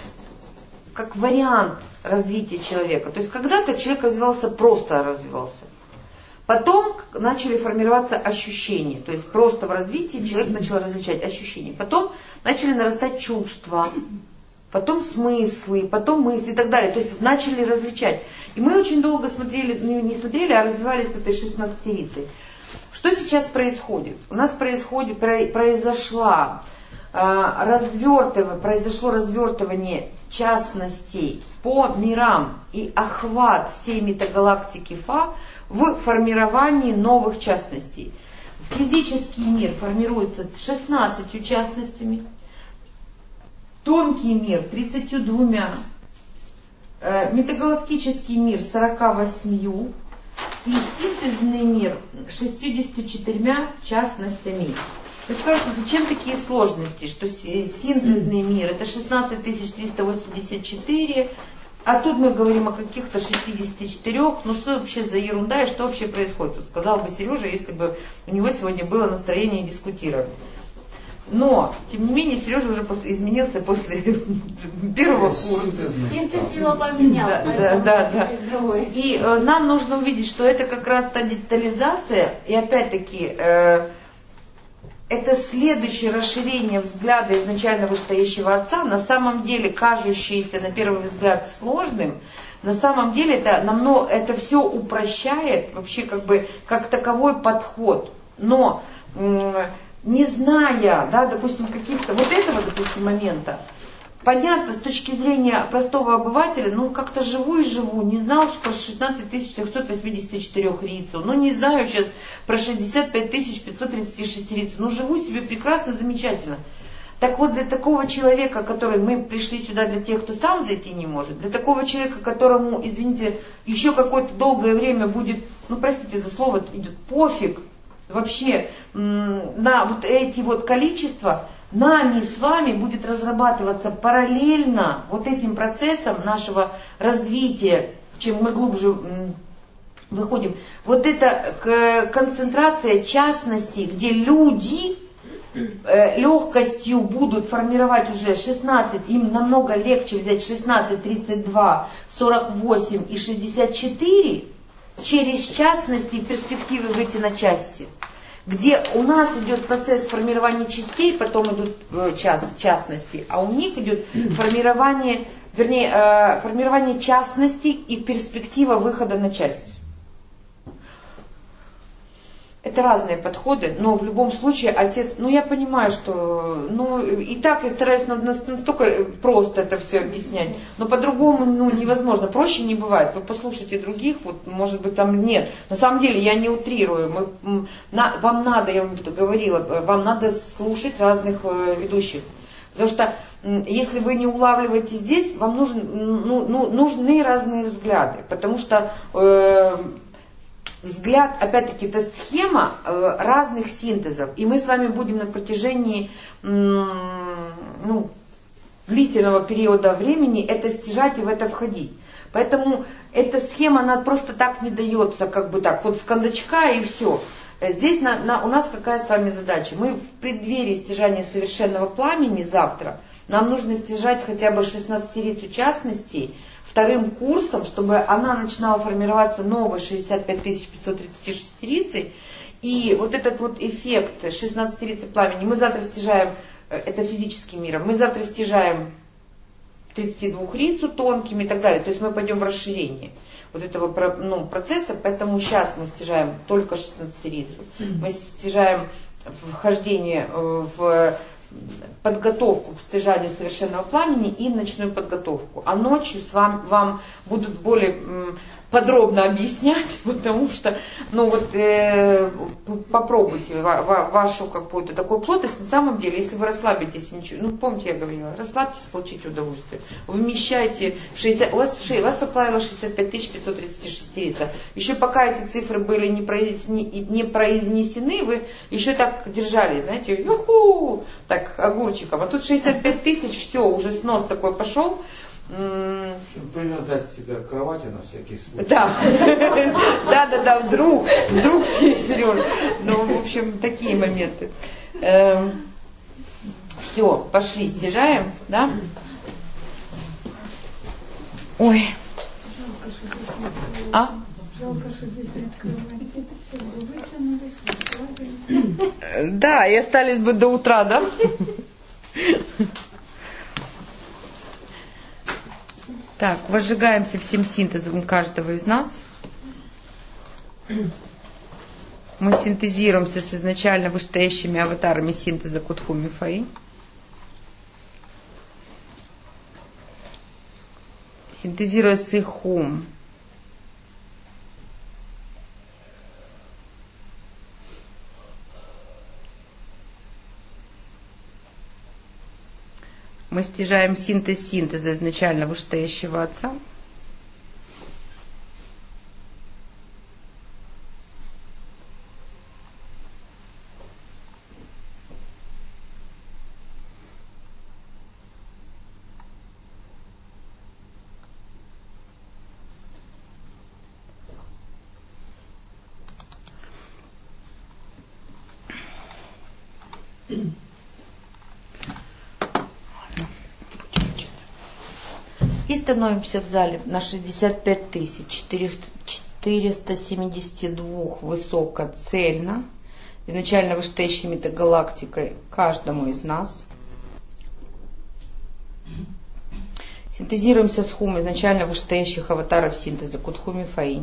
как вариант развития человека. То есть когда-то человек развивался, просто развивался. Потом начали формироваться ощущения, то есть просто в развитии человек начал различать ощущения. Потом начали нарастать чувства, потом смыслы, потом мысли и так далее. То есть начали различать. И мы очень долго смотрели, не смотрели, а развивались этой шестнадцатилицей. Что сейчас происходит? У нас происходит, произошла, развертывание, произошло развертывание частностей по мирам и охват всей метагалактики Фа в формировании новых частностей. Физический мир формируется шестнадцатью частностями, тонкий мир тридцатью двумя, э, метагалактический мир сорока восьмью и синтезный мир шестьюдесятью четырьмя частностями. Вы скажете, зачем такие сложности, что синтезный мир это шестнадцать тысяч триста восемьдесят четыре, а тут мы говорим о каких-то шестидесяти четырёх, ну что вообще за ерунда и что вообще происходит? Вот сказал бы Сережа, если бы у него сегодня было настроение дискутировать. Но, тем не менее, Сережа уже после, изменился после первого курса. Синтез его поменял. Да, да, да, да. И э, нам нужно увидеть, что это как раз та детализация, и опять-таки, э, это следующее расширение взгляда изначально вышестоящего отца, на самом деле кажущееся на первый взгляд сложным, на самом деле это, намного, это все упрощает вообще как бы как таковой подход. Но э, не зная, да, допустим, каких-то вот этого, допустим, момента, понятно, с точки зрения простого обывателя, ну как-то живу и живу, не знал про шестнадцать тысяч трехсот восьмидесяти четырёх рицу, ну не знаю сейчас про шестьдесят пять тысяч пятьсот тридцать шесть рицу, ну живу себе прекрасно, замечательно. Так вот, для такого человека, который, мы пришли сюда для тех, кто сам зайти не может, для такого человека, которому, извините, еще какое-то долгое время будет, ну простите за слово, идет пофиг, вообще на вот эти вот количества, нами с вами будет разрабатываться параллельно вот этим процессом нашего развития, чем мы глубже выходим, вот эта концентрация частностей, где люди легкостью будут формировать уже шестнадцать, им намного легче взять шестнадцать, тридцать два, сорок восемь и шестьдесят четыре, через частности и перспективы выйти на части. Где у нас идет процесс формирования частей, потом идут част, частности, а у них идет формирование, вернее, э, формирование частностей и перспектива выхода на часть. Это разные подходы, но в любом случае отец, ну я понимаю, что, ну и так я стараюсь настолько просто это все объяснять, но по-другому, ну невозможно, проще не бывает. Вы послушайте других, вот может быть там нет. На самом деле я не утрирую, мы, на, вам надо, я вам говорила, вам надо слушать разных э, ведущих, потому что э, если вы не улавливаете здесь, вам нужен, ну, ну, нужны разные взгляды, потому что э, взгляд, опять-таки, это схема э, разных синтезов. И мы с вами будем на протяжении м, ну, длительного периода времени это стяжать и в это входить. Поэтому эта схема, она просто так не дается, как бы так, вот с кондачка и все. Здесь на, на, у нас какая с вами задача? Мы в преддверии стяжания совершенного пламени завтра, нам нужно стяжать хотя бы шестнадцатирицу частностей, вторым курсом, чтобы она начинала формироваться новой шестьдесят пять тысяч пятьсот тридцать шесть рицей. И вот этот вот эффект шестнадцати рицы пламени, мы завтра стяжаем, это физическим миром, мы завтра стяжаем тридцать два рицу тонкими и так далее. То есть мы пойдем в расширение. вот этого ну, процесса, поэтому сейчас мы стяжаем только шестнадцатерицу. Мы стяжаем вхождение в подготовку к стяжанию совершенного пламени и ночную подготовку. А ночью с вами, вам будут более подробно объяснять, потому что, ну вот, э, попробуйте ва- ва- вашу какую-то такую плотность. На самом деле, если вы расслабитесь, ничего, ну помните, я говорила, расслабьтесь, получите удовольствие. Вмещайте шестьдесят, у вас, у вас поплавило шестьдесят пять тысяч пятьсот тридцать шестирица. Еще пока эти цифры были не, произнесены, не произнесены, вы еще так держали, знаете, юху, так огурчиком. А тут шестьдесят пять тысяч, все, уже снос такой пошел. Привязать себя к кровати на всякий случай. Да, да, да, да, вдруг, вдруг, Сережа. Ну, в общем, такие моменты. Эм, все, пошли, стяжаем, да? Ой. А? Жалко, что здесь не открывать. Все бы вытянулись, расслабились. Да, и остались бы до утра, да? Так, возжигаемся всем синтезом каждого из нас. Мы синтезируемся с изначально вышестоящими аватарами синтеза Кутхуми Фаи. Синтезируя с их ум. Мы стяжаем синтез синтеза изначально вышестоящего Отца. И становимся в зале на шестьдесят пять тысяч четыреста семьдесят два высокоцельно, изначально вышестоящей метагалактикой каждому из нас. Синтезируемся с хум изначально вышестоящих аватаров синтеза Кутхуми Фаинь.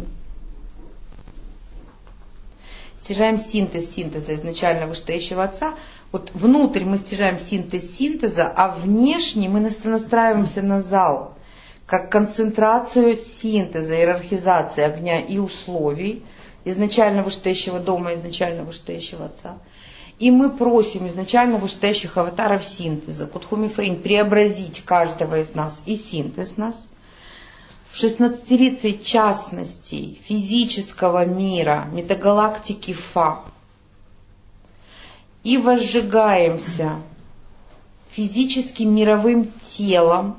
Стяжаем синтез синтеза изначально вышестоящего Отца. Вот внутрь мы стяжаем синтез синтеза, а внешне мы настраиваемся на зал, как концентрацию синтеза, иерархизации огня и условий изначально вышестоящего дома, изначально вышестоящего Отца. И мы просим изначально вышестоящих аватаров синтеза Кутхуми Фаинь преобразить каждого из нас и синтез нас в шестнадцатерицей частностей физического мира, метагалактики Фа. И возжигаемся физическим мировым телом,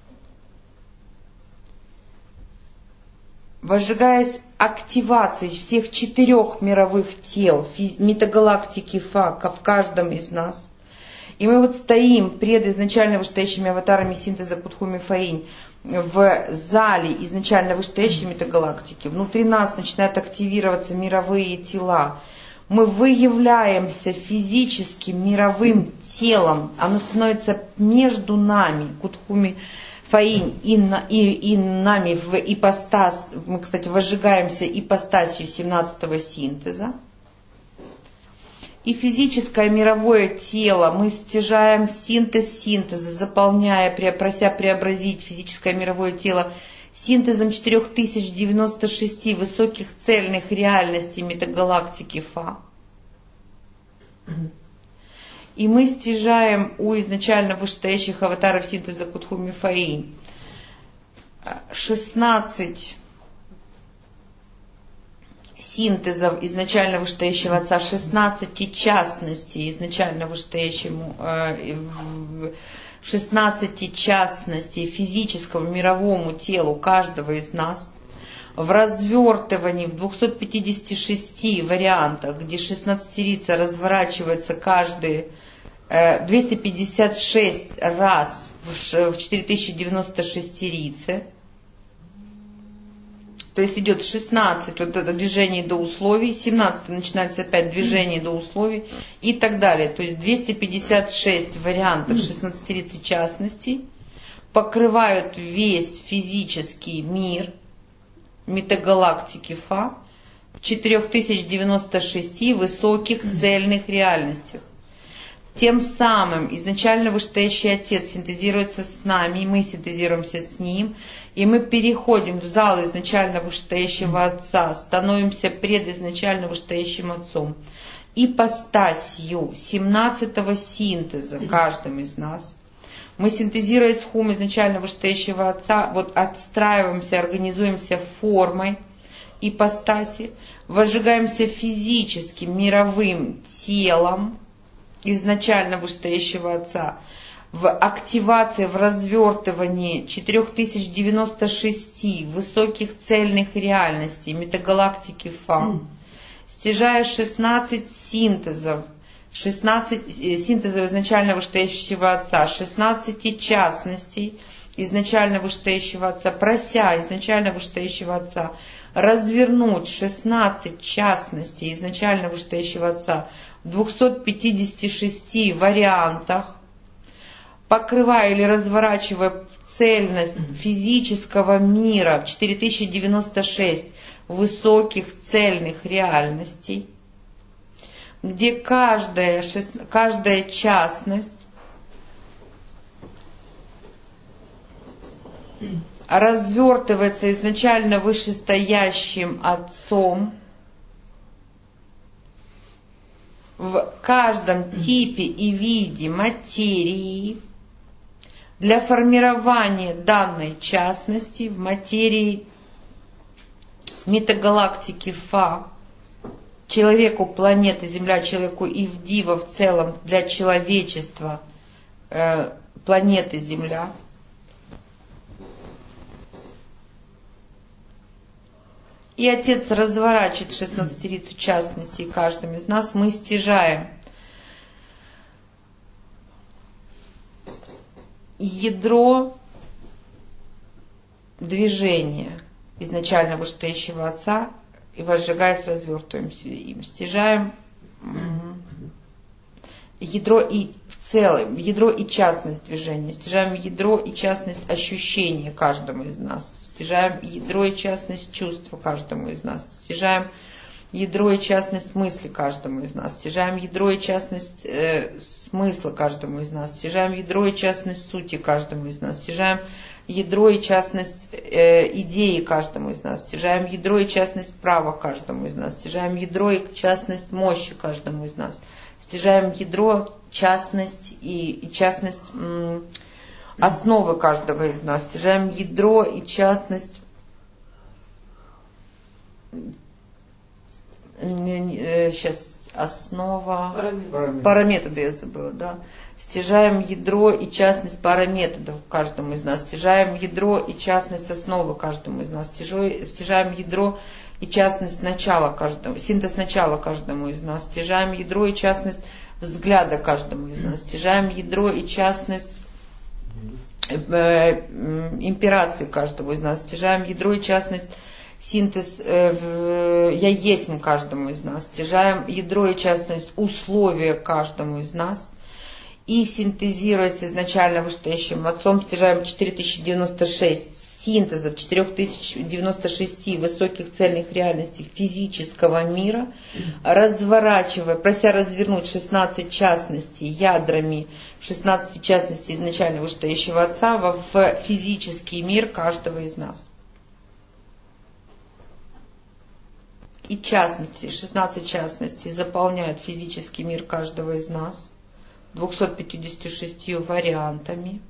возжигаясь активацией всех четырех мировых тел метагалактики Фа в каждом из нас. И мы вот стоим пред изначально вышестоящими аватарами синтеза Кутхуми Фаинь в зале изначально вышестоящей метагалактики. Внутри нас начинают активироваться мировые тела. Мы выявляемся физическим мировым телом. Оно становится между нами, Кутхуми Фаинь, и, и, и нами в ипостас. Мы, кстати, возжигаемся ипостасью семнадцатого синтеза. И физическое мировое тело мы стяжаем синтез синтеза, заполняя, прося преобразить физическое мировое тело синтезом четыре тысячи девяносто шесть высоких цельных реальностей метагалактики Фа. И мы стяжаем у изначально вышестоящих аватаров синтеза Кутхуми Фаинь шестнадцать синтезов изначально вышестоящего Отца, шестнадцать частностей изначально вышестоящему, шестнадцать частностей физическому мировому телу каждого из нас, в развертывании в двухстах пятидесяти шести вариантах, где шестнадцатерица разворачивается каждые двести пятьдесят шесть раз в четыре тысячи девяносто шестерице. То есть идет шестнадцать, вот это движение до условий, семнадцать начинается опять движение до условий и так далее. То есть двести пятьдесят шесть вариантов шестнадцатерицы частностей покрывают весь физический мир метагалактики Фа в четыре тысячи девяносто шесть высоких цельных реальностях. Тем самым изначально вышестоящий Отец синтезируется с нами, и мы синтезируемся с Ним, и мы переходим в зал изначально вышестоящего Отца, становимся пред изначально вышестоящим Отцом, ипостасью семнадцатого синтеза каждым из нас. Мы, синтезируя с хум изначально вышестоящего Отца, вот отстраиваемся, организуемся формой ипостаси, возжигаемся физическим, мировым телом изначально вышестоящего Отца, в активации, в развертывании четыре тысячи девяносто шесть высоких цельных реальностей метагалактики Фа, стяжая шестнадцать синтезов, шестнадцать синтезов изначально вышестоящего Отца, шестнадцать частностей изначально вышестоящего Отца, прося изначально вышестоящего Отца развернуть шестнадцать частностей изначально вышестоящего Отца в двухстах пятидесяти шести вариантах, покрывая или разворачивая цельность физического мира в четыре тысячи девяносто шесть высоких цельных реальностей, где каждая, каждая частность развертывается изначально вышестоящим Отцом в каждом типе и виде материи для формирования данной частности в материи метагалактики Фа, человеку планеты Земля, человеку Ивдива в целом, для человечества э, планеты Земля. И Отец разворачивает шестнадцатерицу частностей каждым из нас. Мы стяжаем ядро движения изначально вышестоящего Отца и, возжигаясь, развертываемся им. Стяжаем ядро и в целом, ядро и частность движения. Стяжаем ядро и частность ощущения каждому из нас. Стяжаем ядро и частность чувства каждому из нас. Стяжаем ядро и частность мысли каждому из нас. Стяжаем ядро и частность э, смысла каждому из нас. Стяжаем ядро и частность сути каждому из нас. Стяжаем ядро и частность э, идеи каждому из нас. Стяжаем ядро и частность права каждому из нас. Стяжаем ядро и частность мощи каждому из нас. Стяжаем ядро, частность и, и частность м, основы каждого из нас. Стяжаем ядро и частность сейчас основа Параметр. параметода я забыла, да. Стяжаем ядро и частность параметодов каждому из нас. Стяжаем ядро и частность основы каждому из нас. Стяжаем ядро и частность начала каждому, синтез начала каждому из нас. Стяжаем ядро и частность взгляда каждому из нас. Стяжаем ядро и частность имперации каждому из нас. Стяжаем ядро и частность синтез э, я есть каждому из нас. Стяжаем ядро и частность условия каждому из нас. И синтезируясь изначально вышестоящим Отцом, стяжаем четыре тысячи девяносто шесть синтезов, четыре тысячи девяносто шесть высоких цельных реальностей физического мира, разворачивая, прося развернуть шестнадцать частностей ядрами, шестнадцать частностей изначально вышестоящего Отца в физический мир каждого из нас. И частности, шестнадцать частностей заполняют физический мир каждого из нас двумястами пятьюдесятью шестью вариантами.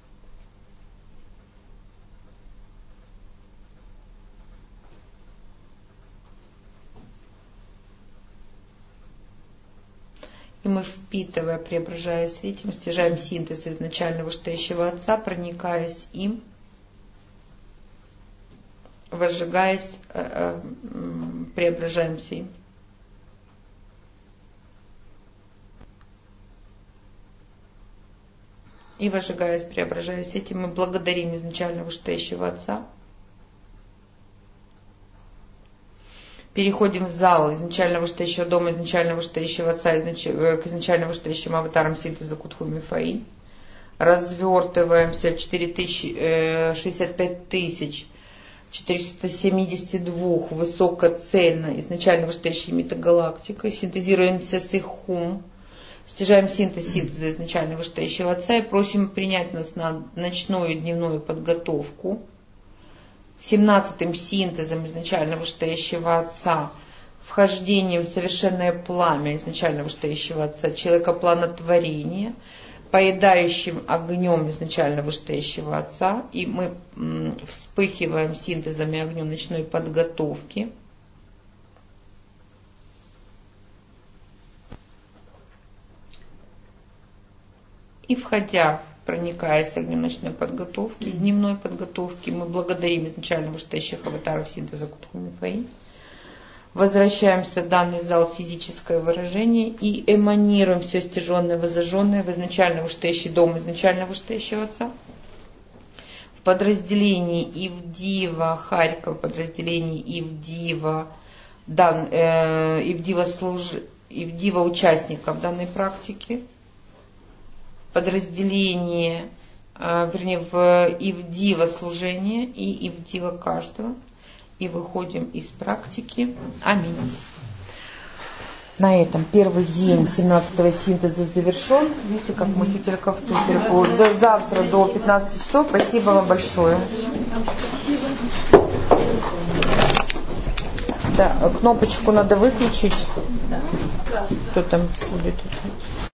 И мы, впитывая, преображаясь этим, стяжаем синтез изначально вышестоящего Отца, проникаясь им, возжигаясь, преображаемся им. И возжигаясь, преображаясь этим, мы благодарим изначально вышестоящего Отца. Переходим в зал изначально вышестоящего дома, изначально вышестоящего Отца, изнач... к изначально вышестоящим аватарам синтеза Кутхуми Фаи. Развертываемся в четыре тысячи, шестьдесят пять тысяч четыреста семьдесят два высокоцельно изначально вышестоящей метагалактикой, синтезируемся с Ихум, стяжаем синтез синтеза изначально вышестоящего Отца и просим принять нас на ночную и дневную подготовку. семнадцатым синтезом изначально вышестоящего Отца, вхождением в совершенное пламя изначально вышестоящего Отца, человекопланотворения, поедающим огнем изначально вышестоящего Отца, и мы м, вспыхиваем синтезом и огнем ночной подготовки. И входя, проникаясь огнем ночной подготовки, дневной подготовки, мы благодарим изначально вышестоящих аватаров синтеза Кутхуми Фаи. Возвращаемся в данный зал физическое выражение и эманируем все стяженное, возожженное в изначально вышестоящий дом изначально вышестоящего Отца. В подразделении Ивдива Харьков, в подразделении Ивдива, дан, э, Ивдива, служ, Ивдива участников данной практики. Подразделение, э, вернее, в Ивдива служение и Ивдива каждого. И выходим из практики. Аминь. На этом первый день семнадцатого синтеза завершен. Видите, как мы тютелька в тютельку. До завтра, до пятнадцати часов. Спасибо вам большое. Да, кнопочку надо выключить. Кто там будет?